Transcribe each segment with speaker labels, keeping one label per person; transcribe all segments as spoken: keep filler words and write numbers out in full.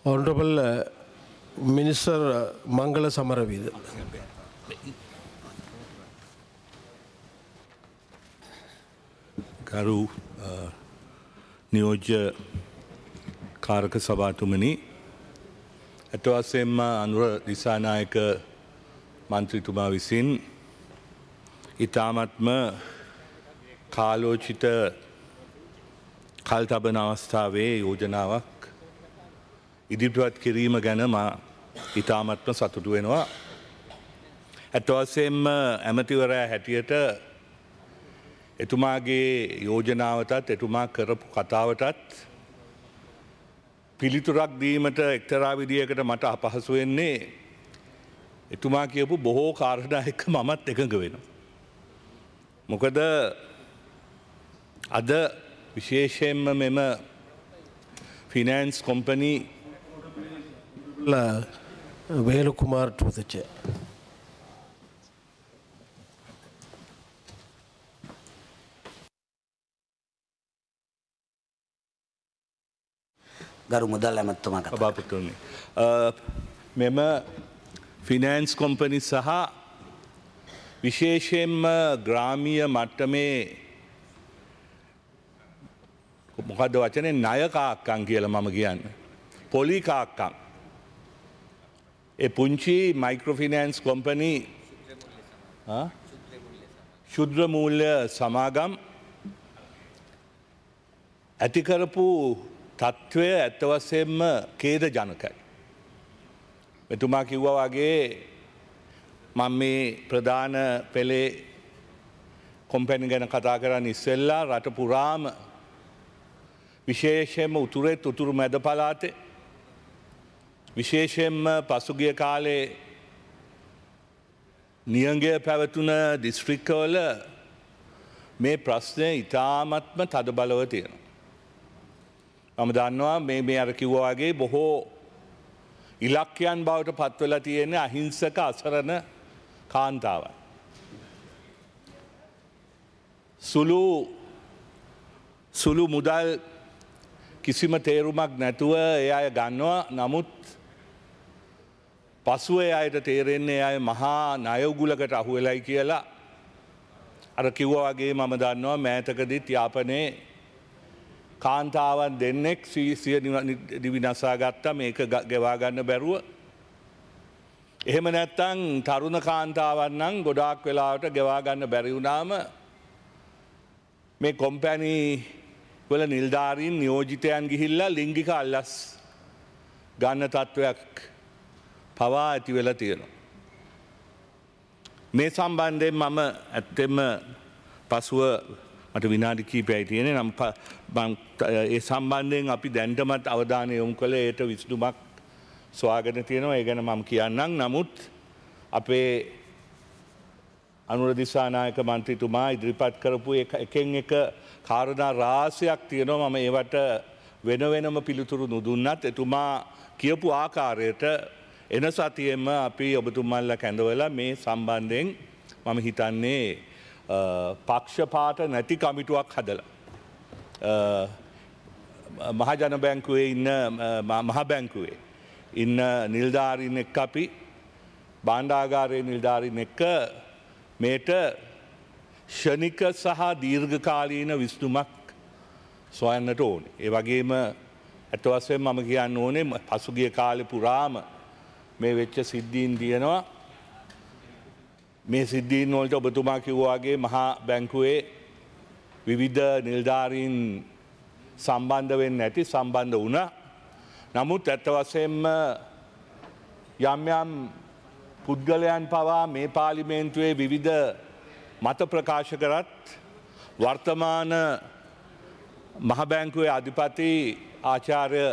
Speaker 1: Honorable uh, Minister uh, Mangala Samaravida.
Speaker 2: ගරු නියෝජ්‍ය කාරක සභාතුමනි අට වශයෙන්ම අනුර දිසානායක මන්ත්‍රීතුමා විසින් ඉතාමත්ම කාලෝචිත කල්තබන අවස්ථාවේ යෝජනාවක් ඉදිරිපත් කිරීම ගැන මා ඉතාමත්ම සතුටු වෙනවා. අට වශයෙන්ම ඇමතිවරයා හැටියට එතුමාගේ යෝජනාවටත් එතුමා කරපු කතාවටත් පිළිතුරක් දීමට එක්තරා විදියකට මට අපහසු වෙන්නේ එතුමා කියපු බොහෝ කාරණා එක්ක මමත් එකඟ වෙනවා. මොකද අද විශේෂයෙන්ම මෙම finance company
Speaker 1: Velu Kumar to the chair.
Speaker 3: ගරු මුදල් ඇමතුමා කතා
Speaker 2: සභාපතිතුමනි මෙම ෆිනෑන්ස් කොම්පනි සහ විශේෂයෙන්ම ග්‍රාමීය මට්ටමේ මොකද්ද වචනේ ණය කාක්කම් කියලා මම කියන්නේ පොලි කාක්කම් ඒ පුංචි මයික්‍රෝ ෆිනෑන්ස් කොම්පනි ශුද්‍ර මූල්‍ය සමාගම් ඇති කරපු තත්ත්වය ඇත්ත වශයෙන්ම ඛේද ජනකයි. මෙතුමා කිව්වා වගේ මම මේ ප්‍රධාන පෙළේ කොම්පැනි ගැන කතා කරන්න ඉස්සෙල්ලා රට පුරාම විශේෂයෙන්ම උතුරෙත් උතුරු මැද පළාතේ විශේෂයෙන්ම පසුගිය කාලේ නියඟය පැවතුන දිස්ත්‍රික්කවල මේ ප්‍රශ්නය ඉතාමත්ම තදබලව තියෙනවා. මම දන්නවා මේ මේ අර කිව්වා වගේ බොහෝ ඉලක්කයන් බවට පත්වෙලා තියෙන අහිංසක අසරණ කාන්තාවන්. සුළු සුළු මුදල් කිසිම තේරුමක් නැතුව ඒ අය ගන්නවා. නමුත් පසුව ඒ අයට තේරෙන්නේ අය මහා ණය උගුලකට අහු වෙලයි කියලා. අර කිව්වා වගේ මම දන්නවා මෑතකදීත් යාපනයේ කාන්තාවන් දෙන්නෙක් සිය දිවි නසා ගත්තා මේක ගෙවා ගන්න බැරුව. එහෙම නැත්තම් තරුණ කාන්තාවන් නම් ගොඩාක් වෙලාවට ගෙවා ගන්න බැරි වුණාම මේ කොම්පැනි වල නිලධාරීන් නියෝජිතයන් ගිහිල්ලා ලිංගික අල්ලස් ගන්න තත්ත්වයක් පවා ඇති වෙලා තියෙනවා. මේ සම්බන්ධයෙන් මම ඇත්තෙම පසුව මට විනාඩි කීපයයි තියෙන්නේ නම් ඒ සම්බන්ධයෙන් අපි දැන්ටමත් අවධානය යොමු කළේ ඒට විසඳුමක් සොයාගෙන තියෙනවා. ඒ ගැන මම කියන්නම්. නමුත් අපේ අනුර දිසානායක මන්ත්‍රීතුමා ඉදිරිපත් කරපු එකෙන් එක කාරණා රාශියක් තියෙනවා. මම ඒවට වෙන වෙනම පිළිතුරු නොදුන්නත් එතුමා කියපු ආකාරයට එන සතියෙම අපි ඔබතුමන්ලා කැඳවලා මේ සම්බන්ධයෙන් මම හිතන්නේ පක්ෂපාත නැති කමිටුවක් හදලා මහජන බැංකුවේ ඉන්න මහ බැංකුවේ ඉන්න නිලධාරීන් එක්ක අපි භාණ්ඩාගාරයේ නිලධාරීන් එක්ක මේට ෂණික සහ දීර්ඝකාලීන විසඳුමක් සොයන්නට ඕනේ. ඒ වගේම අට වශයෙන් මම කියන්න ඕනේ පසුගිය කාලේ පුරාම මේ වෙච්ච සිද්ධීන් තියෙනවා. මේ සිද්ධීන් වලට ඔබතුමා කිව්වා වගේ මහා බැංකුවේ විවිධ නිලධාරීන් සම්බන්ධ වෙන්නේ නැති සම්බන්ධ වුණා. නමුත් ඇත්ත වශයෙන්ම යම් යම් පුද්ගලයන් පවා මේ පාර්ලිමේන්තුවේ විවිධ මත ප්‍රකාශ කරත් වර්තමාන මහ බැංකුවේ අධිපති ආචාර්ය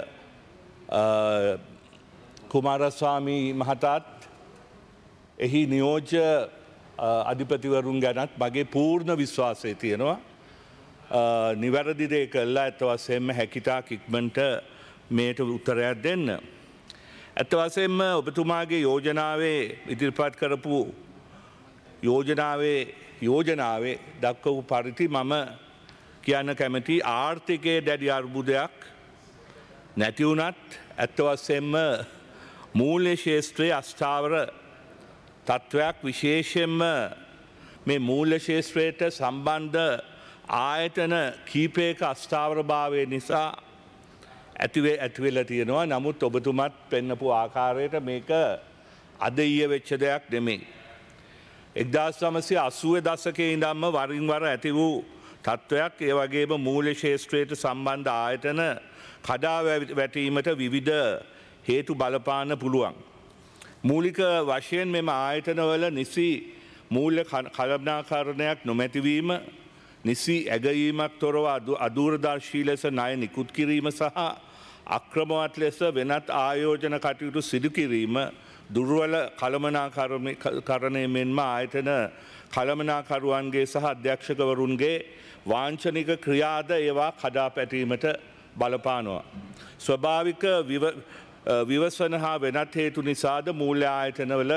Speaker 2: කුමාරස්වාමී මහතාත් එහි නියෝජ්‍ය අධිපතිවරුන් ගැනත් මගේ පූර්ණ විශ්වාසය තියෙනවා. නිවැරදි දේ කළා ඇත්ත වශයෙන්ම හැකිතාක් ඉක්මනට මේට උත්තරයක් දෙන්න. ඇත්ත වශයෙන්ම ඔබතුමාගේ යෝජනාවේ ඉදිරිපත් කරපු යෝජනාවේ යෝජනාවේ දක්වපු පරිදි මම කියන්න කැමති ආර්ථිකයේ දැඩි අර්බුදයක් නැති වුණත් ඇත්ත වශයෙන්ම මූල්‍ය ශේෂ්ත්‍රයේ අස්ථාවර තත්ත්වයක් විශේෂයෙන්ම මේ මූල්‍ය ශේෂ්ත්‍රයට සම්බන්ධ ආයතන කීපයක අස්ථාවරභාවය නිසා ඇතිවේ ඇතිවෙලා තියෙනවා. නමුත් ඔබතුමත් පෙන්නපු ආකාරයට මේක අද ඊයේ වෙච්ච දෙයක් නෙමෙයි. එක්දාස් නවසිය අසූ දශකයේ ඉඳන්ම වරින් වර ඇති වූ තත්ත්වයක්. ඒ වගේම මූල්‍ය ශේෂ්ත්‍රයට සම්බන්ධ ආයතන කඩා වැටීමට විවිධ හේතු බලපාන්න පුළුවන්. මූලික වශයෙන් මෙම ආයතනවල නිසි මූල්‍ය කළමනාකරණයක් නොමැතිවීම, නිසි ඇගයීමක් තොරව අදූරදර්ශී ලෙස ණය නිකුත් කිරීම සහ අක්‍රමවත් ලෙස වෙනත් ආයෝජන කටයුතු සිදු කිරීම, දුර්වල කළමනාකරණය මෙන්ම ආයතන කළමනාකරුවන්ගේ සහ අධ්‍යක්ෂකවරුන්ගේ වාංඡනික ක්‍රියාද ඒවා කඩා පැටීමට බලපානවා. ස්වභාවික විවසන හා වෙනත් හේතු නිසාද මූල්‍ය ආයතනවල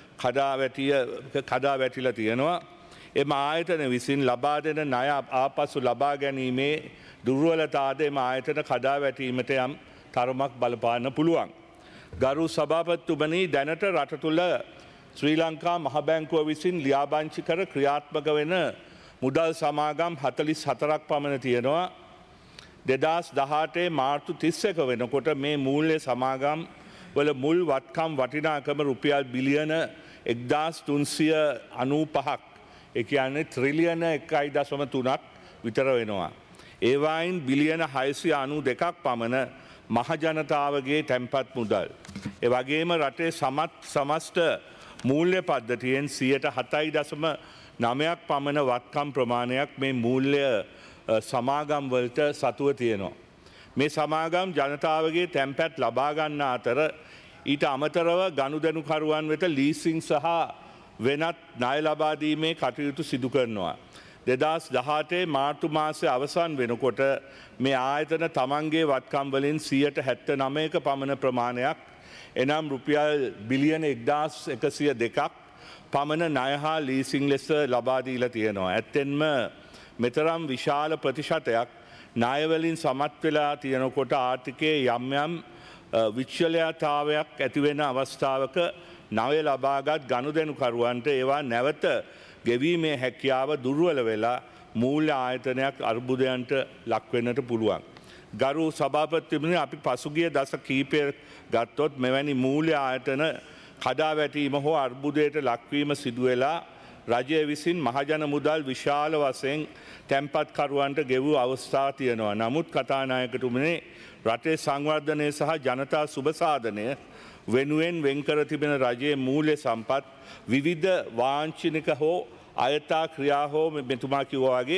Speaker 2: කඩා වැටිලා තියෙනවා. එම ආයතන විසින් ලබා දෙන ණය ආපසු ලබා ගැනීමේ දුර්වලතාවද එම ආයතන කඩා වැටීමට යම් තරමක් බලපාන්න පුළුවන්. ගරු සභාපතිතුමනි, දැනට රට තුළ ශ්‍රී ලංකා මහ බැංකුව විසින් ලියාබංචි කර ක්‍රියාත්මක වෙන මුදල් සමාගම් හතළිස් හතරක් පමණ තියෙනවා. දෙදහස් දහඅටේ මාර්තු තිස් එක වෙනකොට මේ මූල්‍ය සමාගම් වල මුල් වත්කම් වටිනාකම රුපියල් බිලියන එක්දාස් තුන්සිය අනූ පහක්, ඒ කියන්නේ ත්‍රිලියන එකයි දශම තුනක් විතර වෙනවා. ඒවායින් බිලියන හයසිය අනූ දෙකක් පමණ මහජනතාවගේ තැන්පත් මුදල්. ඒ වගේම රටේ සමත් සමස්ත මූල්‍ය පද්ධතියෙන් සියයට හතයි දශම නවයක් පමණ වත්කම් ප්‍රමාණයක් මේ මූල්‍ය සමාගම් වලට සතුව තියෙනවා. මේ සමාගම් ජනතාවගේ තැන්පත් ලබා ගන්න අතර ඊට අමතරව ගනුදෙනුකරුවන් වෙත ලීසිං සහ වෙනත් ණය ලබා දීමේ කටයුතු සිදු කරනවා. දෙදහස් දහඅටේ මාර්තු මාසයේ අවසන් වෙනකොට මේ ආයතන තමන්ගේ වත්කම් වලින් සියයට හැත්තෑ නවයක පමණ ප්‍රමාණයක්, එනම් රුපියල් බිලියන එක්දාස් එකසිය දෙකක් පමණ ණය හා ලීසිං ලෙස ලබා දීලා තියෙනවා. ඇත්තෙන්ම මෙතරම් විශාල ප්‍රතිශතයක් ණය වලින් සමත් වෙලා තියෙනකොට ආර්ථිකයේ යම් යම් විචලයතාවයක් ඇති වෙන අවස්ථාවක ණය ලබාගත් ගනුදෙනුකරුවන්ට ඒවා නැවත ගෙවීමේ හැකියාව දුර්වල වෙලා මූල්‍ය ආයතනයක් අර්බුදයන්ට ලක් වෙන්නට පුළුවන්. ගරු සභාපතිතුමනි, අපි පසුගිය දශක කීපය ගත්තොත් මෙවැනි මූල්‍ය ආයතන කඩා වැටීම හෝ අර්බුදයට ලක්වීම සිදු වෙලා රජය විසින් මහජන මුදල් විශාල වශයෙන් තැන්පත්කරුවන්ට ගෙවූ අවස්ථා තියෙනවා. නමුත් කතානායකතුමනි, රටේ සංවර්ධනය සහ ජනතා සුබසාධනය වෙනුවෙන් වෙන්කර තිබෙන රජයේ මූල්‍ය සම්පත් විවිධ වාංචනික හෝ අයථා ක්‍රියා හෝ මෙතුමා කිව්වා වගේ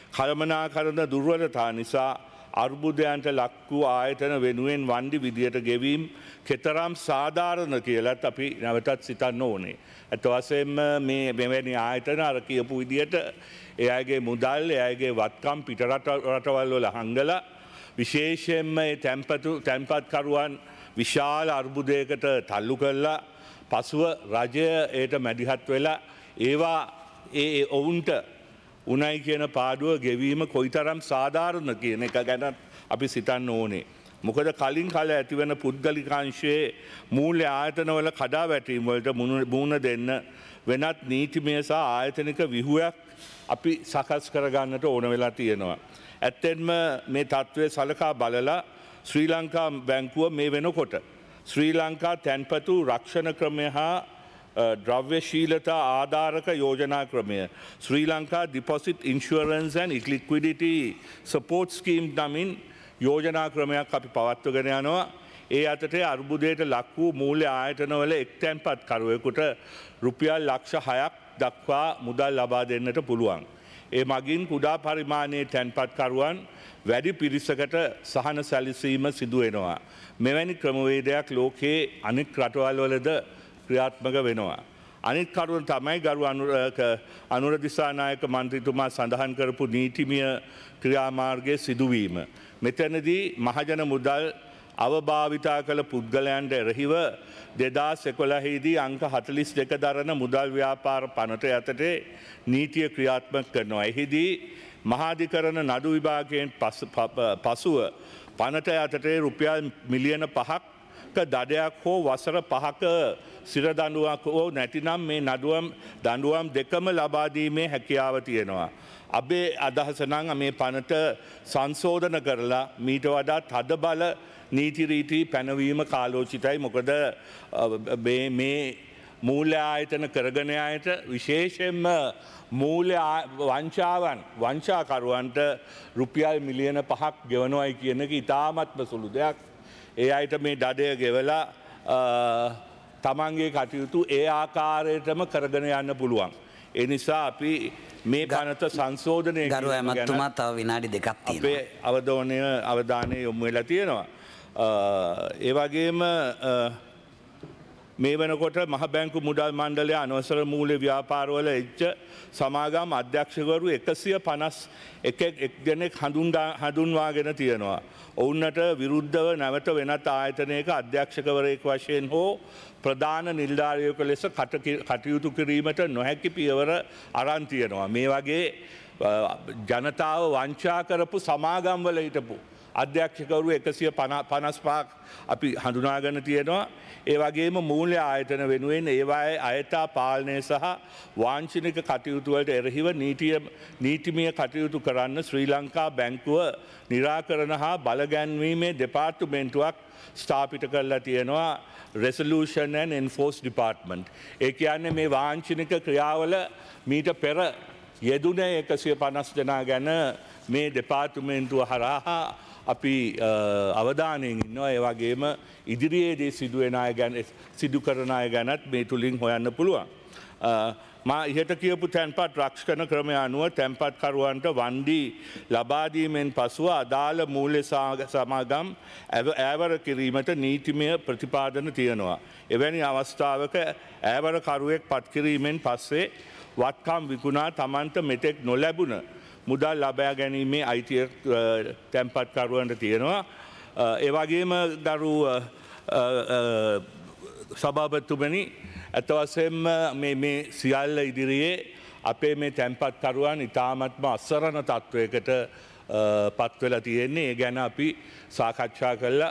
Speaker 2: කළමනාකරන දුර්වලතා නිසා අර්බුදයන්ට ලක් වූ ආයතන වෙනුවෙන් වන්දි විදියට ගෙවීම් කෙතරම් සාධාරණ කියලත් අපි නැවතත් සිතන්න ඕනේ. ඇත්ත වශයෙන්ම මේ මෙවැනි ආයතන අර කියපු විදියට එයාගේ මුදල්, එයාගේ වත්කම් පිට රටවල් වල හංගලා විශේෂයෙන්ම මේ තැන්පතු තැන්පත්කරුවන් විශාල අර්බුදයකට තල්ලු කළා. පසුව රජය ඒට මැදිහත් වෙලා ඒවා ඒ ඔවුන්ට උණයි කියන පාඩුව ගෙවීම කොයිතරම් සාධාරණ කියන එක ගැන අපි සිතන්න ඕනේ. මොකද කලින් කල ඇතිවන පුද්ගලිකාංශයේ මූල්‍ය ආයතනවල කඩා වැටීම් වලට මුහුණ දෙන්න වෙනත් නීතිමය සහ ආයතනික ව්‍යුහයක් අපි සකස් කරගන්නට ඕන වෙලා තියෙනවා. ඇත්තෙන්ම මේ තත්ත්වය සලකා බලලා ශ්‍රී ලංකා බැංකුව මේ වෙනකොට ශ්‍රී ලංකා තැන්පතු රක්ෂණ ක්‍රමය හා ද්‍රව්‍යශීලතා ආධාරක යෝජනා ක්‍රමය, Sri Lanka deposit insurance and liquidity support scheme නමින් යෝජනා ක්‍රමයක් අපි පවත්වගෙන යනවා. ඒ අතරේ අර්බුදයට ලක් වූ මූල්‍ය ආයතනවල එක් තැන්පත්කරුවෙකුට රුපියල් ලක්ෂ හයක් දක්වා මුදල් ලබා දෙන්නට පුළුවන්. ඒ මගින් කුඩා පරිමාණයේ තැන්පත්කරුවන් වැඩි පිරිසකට සහන සැලසීම සිදු වෙනවා. මෙවැනි ක්‍රමවේදයක් ලෝකයේ අනෙක් රටවල් වලද ක්‍රියාත්මක වෙනවා. අනිත් කරුණ තමයි ගරු අනුර දිසානායක මන්ත්‍රීතුමා සඳහන් කරපු නීතිමය ක්‍රියාමාර්ගයේ සිදුවීම. මෙතනදී මහජන මුදල් අවභාවිතා කළ පුද්ගලයන්ට එරෙහිව දෙදහස් එකොළහේදී අංක හතළිස් දෙක දරන මුදල් ව්‍යාපාර පනත යටතේ නීතිය ක්‍රියාත්මක කරනවා. එහිදී මහාධිකරණ නඩු විභාගයෙන් පසුව පනට යටතේ රුපියල් මිලියන පහක් දඩයක් හෝ වසර පහක සිර දඬුවමක් හෝ නැතිනම් මේ නඩුවම් දඬුවම් දෙකම ලබා දීමේ හැකියාව තියෙනවා. අපේ අදහස නම් මේ පනත සංශෝධන කරලා මීට වඩා තද බල නීති රීති පැනවීම කාලෝචිතයි. මොකද මේ මූල්‍ය ආයතන කරගෙන අයට විශේෂයෙන්ම මූල්‍ය වංචාවන් වංචාකරුවන්ට රුපියල් මිලියන පහක් ගෙවනවයි කියන එක ඉතාමත්ම සුළු දෙයක්. ඒ අයට මේ දඩය ගෙවලා තමන්ගේ කටයුතු ඒ ආකාරයටම කරගෙන යන්න පුළුවන්. ඒ නිසා අපි මේ පනත සංශෝධනය
Speaker 3: ගරු ඇමතුමා තව විනාඩි දෙකක් තියෙනවා.
Speaker 2: අපේ අවධානය අවධානය යොමු වෙලා තියෙනවා. ඒ වගේම මේ වෙනකොට මහ බැංකු මුදල් මණ්ඩලය අනවසර මූල්‍ය ව්‍යාපාරවල එච්ච සමාගම් අධ්‍යක්ෂකවරු එකසිය පනස් එක දෙනෙක් හඳුන්වාගෙන තියෙනවා. ඔවුන්ට විරුද්ධව නැවත වෙනත් ආයතනයක අධ්‍යක්ෂකවරයෙක් වශයෙන් හෝ ප්‍රධාන නිලධාරියෙකු ලෙස කටයුතු කිරීමට නොහැකි පියවර අරන් තියෙනවා. මේ වගේ ජනතාව වංචා කරපු සමාගම්වල හිටපු අධ්‍යක්ෂකවරු එකසිය පනස් පහක් අපි හඳුනාගෙන තියෙනවා. ඒ වගේම මූල්‍ය ආයතන වෙනුවෙන් ඒවායේ අයථා පාලනය සහ වාංචනික කටයුතු වලට එරෙහිව නීතිමය කටයුතු කරන්න ශ්‍රී ලංකා බැංකුව නිරාකරණ හා බලගැන්වීමේ දෙපාර්තමේන්තුවක් ස්ථාපිත කරලා තියෙනවා. Resolution and Enforce Department. ඒ කියන්නේ මේ වාංචනික ක්‍රියාවල මීට පෙර යෙදුනේ එකසිය පනස් දෙනා ගැන මේ දෙපාර්තමේන්තුව හරහා අපි අවධානයෙන් ඉන්නවා. ඒ වගේම ඉදිරියේදී සිදුවෙන අය ගැන සිදු කරන අය ගැනත් මේ තුලින් හොයන්න පුළුවන්. මා ඉහත කියපු තැන්පත් රක්ෂණ ක්‍රමය අනුව තැන්පත්කරුවන්ට වන්දි ලබා දීමෙන් පසුව අදාළ මූල්‍ය සමාගම් ඈවර කිරීමට නීතිමය ප්‍රතිපාදන තියෙනවා. එවැනි අවස්ථාවක ඈවරකරුවෙක් පත් කිරීමෙන් පස්සේ වත්කම් විකුණා තමන්ට මෙතෙක් නොලැබුණ මුදල් ලබා ගැනීමේ අයිතිය තැන්පත්කරුවන්ට තියෙනවා. ඒ වගේම ගරු සභාපතිතුමනි ඇත්ත වශයෙන්ම මේ සියල්ල ඉදිරියේ අපේ මේ තැන්පත්කරුවන් ඉතාමත්ම අසරණ තත්ත්වයකට පත් වෙලා තියෙන්නේ. ඒ ගැන අපි සාකච්ඡා කළා.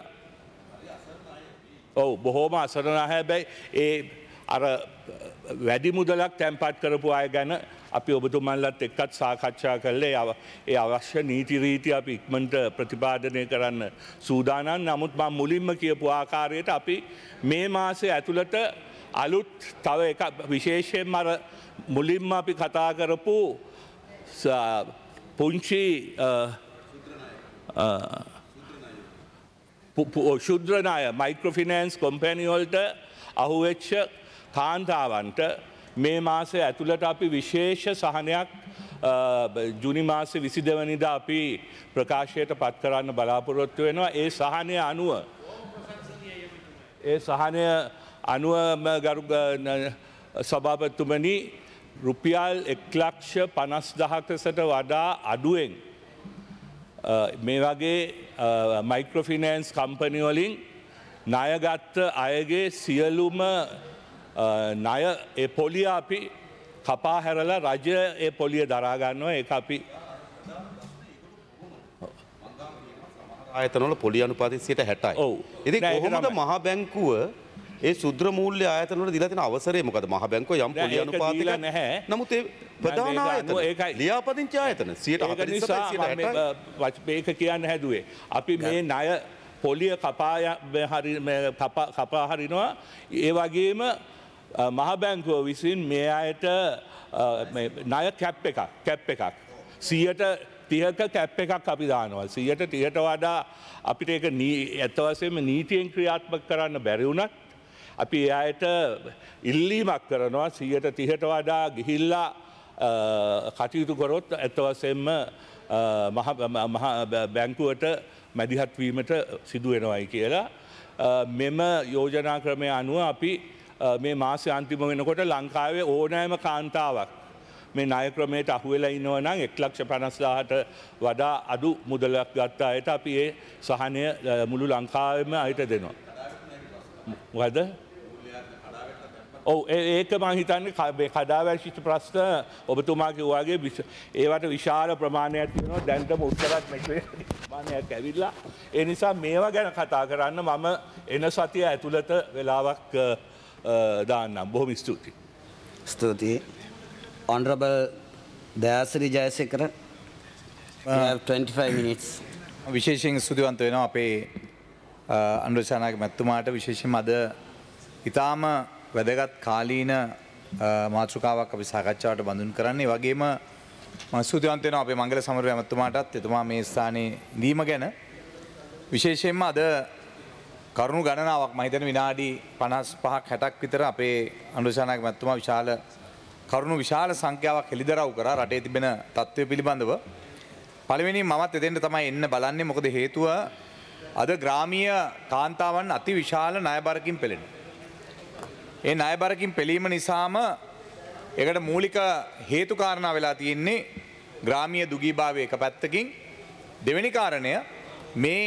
Speaker 2: ඔව් බොහෝම අසරණ හැබැයි ඒ අර වැඩි මුදලක් තැන්පත් කරපු අය ගැන අපි ඔබතුමන්ලත් එක්කත් සාකච්ඡා කළේ. ඒ අවශ්‍ය නීති රීති අපි ඉක්මනට ප්‍රතිපාදනය කරන්න සූදානම්. නමුත් මම මුලින්ම කියපු ආකාරයට අපි මේ මාසයේ ඇතුළත අලුත් තව එක විශේෂයෙන්ම අර මුලින්ම අපි කතා කරපු පුංචි ශුද්‍ර ණය මයික්‍රොෆිනෑන්ස් කම්පැනි වලට අහුවෙච්ච කාන්තාවන්ට මේ මාසයේ ඇතුළත අපි විශේෂ සහනයක් ජුනි මාසේ විසි දෙවනිදා අපි ප්‍රකාශයට පත් කරන්න බලාපොරොත්තු වෙනවා. ඒ සහනය අනුව ඒ සහනය අනුව ගරු සභාපතිතුමනි රුපියල් එක් ලක්ෂ පනස් දහසකට වඩා අඩුවෙන් මේ වගේ මයික්‍රොෆිනෑන්ස් කම්පැනි වලින් ණයගත් අයගේ සියලුම ණය ඒ පොලිය අපි කපා හැරලා රජය ඒ පොලිය දරා ගන්නවා. ඒක අපි
Speaker 4: ආයතනවල පොලිය අනුපාතය සියයට හැටයි.
Speaker 2: ඔව්.
Speaker 4: ඉතින් කොහොමද මහ බැංකුව ඒ ශුද්‍ර මූල්‍ය ආයතනවල දීලා තියෙන අවසරය මොකද? මහ බැංකුව යම් පොලිය අනුපාතයක
Speaker 2: නැහැ.
Speaker 4: නමුත් ඒ ප්‍රධාන ආයතන ලියාපදිංචි ආයතන සියයට හතළිස් සියයට හැටයි.
Speaker 2: මේක කියන්න හැදුවේ. අපි මේ ණය පොලිය කපා හරි කපා හරිනවා. ඒ වගේම මහ බැංකුව විසින් මේ අයට ණය කැප් එකක් කැප් එකක් සියයට තිහක කැප් එකක් අපි දානවා. සියයට තිහට වඩා අපිට ඒක ඇත්ත වශයෙන්ම නීතියෙන් ක්‍රියාත්මක කරන්න බැරි වුණත් අපි ඒ අයට ඉල්ලීමක් කරනවා සියයට තිහට වඩා ගිහිල්ලා කටයුතු කරොත් ඇත්ත වශයෙන්ම මහ බැංකුවට මැදිහත් වීමට සිදු වෙනවයි කියලා. මෙම යෝජනා ක්‍රමය අනුව අපි මේ මාසේ අන්තිම වෙනකොට ලංකාවේ ඕනෑම කාන්තාවක් මේ ණය ක්‍රමයට අහු වෙලා ඉන්නවා නම් එක් ලක්ෂ පනස් දහසට වඩා අඩු මුදලක් ගත්ත අයට අපි ඒ සහනය මුළු ලංකාවෙම අයට දෙනවා. මොකද? ඔව් ඒක මම හිතන්නේ මේ කඩාවැදිච්ච ප්‍රශ්න ඔබතුමා කිව්වාගේ ඒවට විශාල ප්‍රමාණයක් තියෙනවා. දැන්ටම උත්තරත් නැතුවේ. ආහ්වානයක් ඇවිල්ලා. ඒ නිසා මේවා ගැන කතා කරන්න මම එන සතිය ඇතුළත වෙලාවක් දාන්නම්. බොහොම ස්තුතියි.
Speaker 3: ස්තුතියි. Honorable Dayasri Jayasekara, you have twenty-five minutes.
Speaker 5: විශේෂයෙන් ස්තුතිවන්ත වෙනවා අපේ අනුරාධපුර මැතිතුමාට. විශේෂයෙන්ම අද ඊටාම වැදගත් කාලීන මාතෘකාවක් අපි සාකච්ඡාවට බඳුන් කරන්නේ. වගේම මම ස්තුතිවන්ත වෙනවා අපේ මංගල සමරවැ මැතිතුමාටත් එතුමා මේ ස්ථානයේ ඉඳීම ගැන. විශේෂයෙන්ම අද කරුණු ගණනාවක් මම හිතන විනාඩි පනස් පහක් හැටක් විතර අපේ අනුරාධපුර මැතිතුමා විශාල කරුණු විශාල සංඛ්‍යාවක් හෙළිදරව් කරා රටේ තිබෙන තත්ත්වය පිළිබඳව. පළවෙනි මමත් එතෙන්ට තමයි එන්න බලන්නේ. මොකද හේතුව අද ග්‍රාමීය කාන්තාවන් අති විශාල ණයබරකින් පෙළෙනවා. ඒ ණයබරකින් පෙළීම නිසාම ඒකට මූලික හේතු කාරණා වෙලා තියෙන්නේ ග්‍රාමීය දුගීභාවය එක පැත්තකින්. දෙවෙනි කාරණය මේ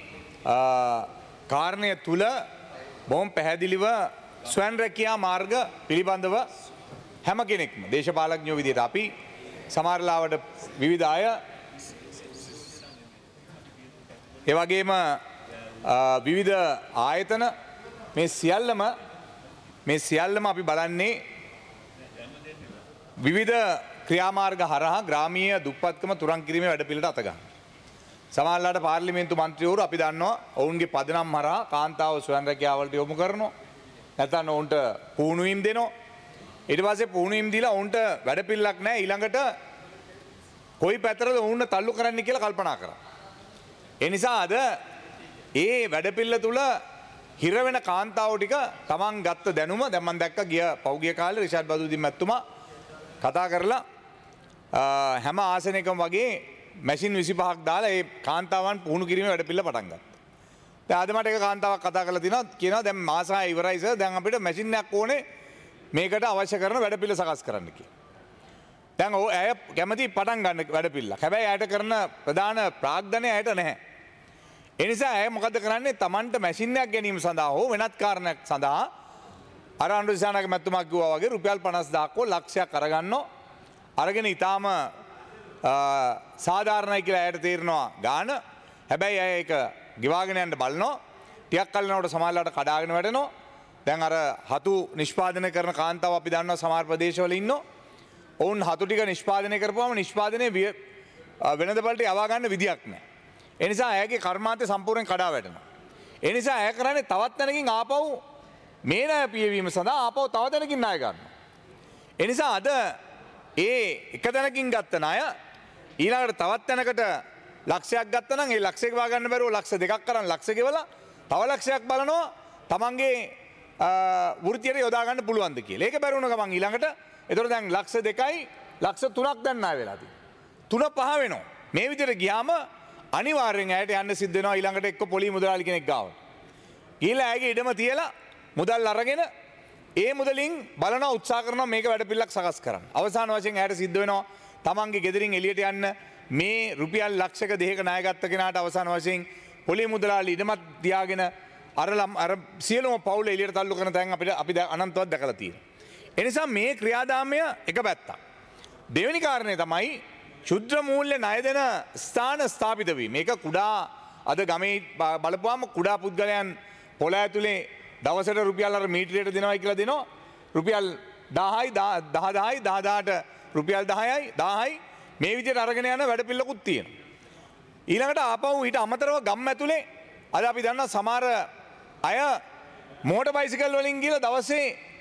Speaker 5: කාරණය තුල බොහොම පැහැදිලිව ස්වයං රැකියා මාර්ග පිළිබඳව හැම කෙනෙක්ම දේශපාලඥයෝ විදිහට අපි සමහරලාවට විවිධ අය ඒ වගේම විවිධ ආයතන මේ සියල්ලම මේ සියල්ලම අපි බලන්නේ විවිධ ක්‍රියාමාර්ග හරහා ග්‍රාමීය දුප්පත්කම තුරන් කිරීමේ වැඩපිළිවෙලට අත ගන්න. සමහරලාට පාර්ලිමේන්තු මන්ත්‍රීවරු අපි දන්නවා ඔවුන්ගේ පදනම් හරහා කාන්තාව ස්වයං රැකියාවලට යොමු කරනවා. නැත්නම් ඔවුන්ට පුහුණුවීම් දෙනවා. ඊට පස්සේ පුහුණුවීම් දීලා ඔවුන්ට වැඩපිළිවෙලක් නැහැ. ඊළඟට කොයි පැතරද ඔවුන්ව තල්ලු කරන්න කියලා කල්පනා කරා. ඒ නිසා අද ඒ වැඩපිළිවෙල තුල හිර වෙන කාන්තාවෝ ටික තමන් ගත්ත දැනුම දැන් මම දැක්ක ගිය පෞගිය කාලේ රිෂාඩ් බදුදීන් මැතිතුමා කතා කරලා හැම ආසනයකම වගේ මැෂින් විසිපහක් දාලා ඒ කාන්තාවන් පුහුණු කිරීමේ වැඩපිළිවෙල පටන් ගත්තා. දැන් අද මට එක කාන්තාවක් කතා කරලා තිනවා කියනවා දැන් මාස හය ඉවරයි සර් දැන් අපිට මැෂින් එකක් ඕනේ මේකට අවශ්‍ය කරන වැඩපිළිවෙල සකස් කරන්න කියලා. දැන් ඔය ඇය කැමති පටන් ගන්න වැඩපිළිවෙලක්. හැබැයි ඇයට කරන ප්‍රධාන ප්‍රාග්ධනය ඇයට නැහැ. ඒ නිසා ඇය මොකද කරන්නේ Tamanට මැෂින් එකක් ගැනීම සඳහා හෝ වෙනත් කාරණයක් සඳහා අර අනුරාධපුර මැතිතුමා කිව්වා වගේ රුපියල් පනස් දාහක් හෝ ලක්ෂයක් අරගන්නවා. අරගෙන ඊටාම සාධාරණයි කියලා ඇයට තේරෙනවා ගාන. හැබැයි ඇය ඒක ගෙවාගෙන යන්න බලනවා. ටිකක් කල් යනකොට සමහරලාට කඩාගෙන වැටෙනවා. දැන් අර හතු නිෂ්පාදනය කරන කාන්තාව අපි දන්නවා සමහර ප්‍රදේශවල ඉන්නවා. ඔවුන් හතු ටික නිෂ්පාදනය කරපුවාම නිෂ්පාදනයේ වෙළඳපළට යවා ගන්න විදියක් නැහැ. ඒ නිසා ඇයගේ කර්මාන්තය සම්පූර්ණයෙන් කඩා වැටෙනවා. ඒ නිසා ඇය කරන්නේ තවත් තැනකින් ආපහු මේ ණය පියවීම සඳහා ආපහු තව තැනකින් ණය ගන්නවා. ඒ නිසා අද ඒ එක තැනකින් ගත්ත ණය ඊළඟට තවත් තැනකට ලක්ෂයක් ගත්තා නම් ඒ ලක්ෂය ගෙවා ගන්න බැරුව ලක්ෂ දෙකක් කරන් ලක්ෂ ගෙවලා තව ලක්ෂයක් බලනවා තමන්ගේ වෘත්තියට යොදා ගන්න පුළුවන්ද කියලා. ඒක බැරි වුණ ගමන් ඊළඟට එතකොට දැන් ලක්ෂ දෙකයි ලක්ෂ තුනක් දැන් ණය වෙලා තියෙනවා. තුන පහ වෙනවා. මේ විදිහට ගියාම අනිවාර්යෙන් ඇයට යන්න සිද්ධ වෙනවා ඊළඟට එක්ක පොලි මුදලාලි කෙනෙක් ගාවට. ගිහලා ඇයගේ ඉඩම තියලා මුදල් අරගෙන ඒ මුදලින් බලනවා උත්සාහ කරනවා මේක වැඩපිළිවෙලක් සකස් කරන්න. අවසාන වශයෙන් ඇයට සිද්ධ වෙනවා තමන්ගේ ගෙදරින් එළියට යන්න මේ රුපියල් ලක්ෂක දෙකක ණය ගත්ත කෙනාට අවසාන වශයෙන් පොලි මුදලාලි ඉඩමත් තියාගෙන අර අර සියලුම පවුල එළියට තල්ලු කරන තැන් අපිට අපි අනන්තවත් දැකලා තියෙනවා. ඒ නිසා මේ ක්‍රියාදාමය එක පැත්තක්. දෙවෙනි කාරණය තමයි ශුද්ධ මූල්‍ය ණය දෙන ස්ථාන ස්ථාපිත වීම. මේක කුඩා අද ගමේ බලපුවාම කුඩා පුද්ගලයන් පොළ ඇතුලේ දවසට රුපියල් අර මීටරයට දෙනවයි කියලා දෙනවා. රුපියල් දහයි දහ දහයි දහ දහට රුපියල් දහයයි දහයි මේ විදිහට අරගෙන යන වැඩපිළිවෙලකුත් තියෙනවා. ඊළඟට ආපහු ඊට අමතරව ගම් ඇතුලේ අද අපි දන්නා සමහර අය මෝටර් බයිසිකල් වලින් ගිහලා දවසේ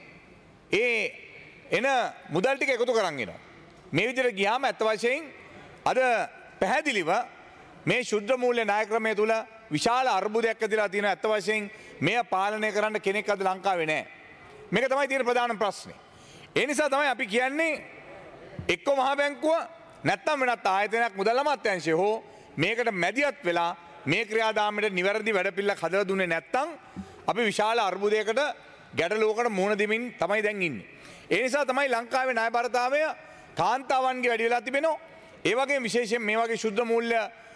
Speaker 5: ඒ එන මුදල් ටික එකතු කරන් එනවා. මේ විදිහට ගියාම ඇත්ත වශයෙන් අද පැහැදිලිව මේ ශුද්ධ මූල්‍ය ණය ක්‍රමය තුල විශාල අර්බුදයක් ඇතිලා තියෙනවා. ඇත්ත වශයෙන් මෙය පාලනය කරන්න කෙනෙක් අද ලංකාවේ නැහැ. මේක තමයි තියෙන ප්‍රධානම ප්‍රශ්නේ. ඒ නිසා තමයි අපි කියන්නේ එක්ක මහ බැංකුව නැත්නම් වෙනත් ආයතනයක් මුදල් අමාත්‍යාංශය හෝ මේකට මැදිහත් වෙලා මේ ක්‍රියාදාමයට නිවැරදි වැඩපිළිවෙලක් හදලා දුන්නේ නැත්නම් අපි විශාල අර්බුදයකට ගැටලුවකට මුහුණ දෙමින් තමයි දැන් ඉන්නේ. ඒ නිසා තමයි ලංකාවේ ණයබරතාවය කාන්තාවන්ගේ වැඩි වෙලා තිබෙනවා. ඒ වගේම විශේෂයෙන් මේ වගේ ශුද්ධ මූල්‍ය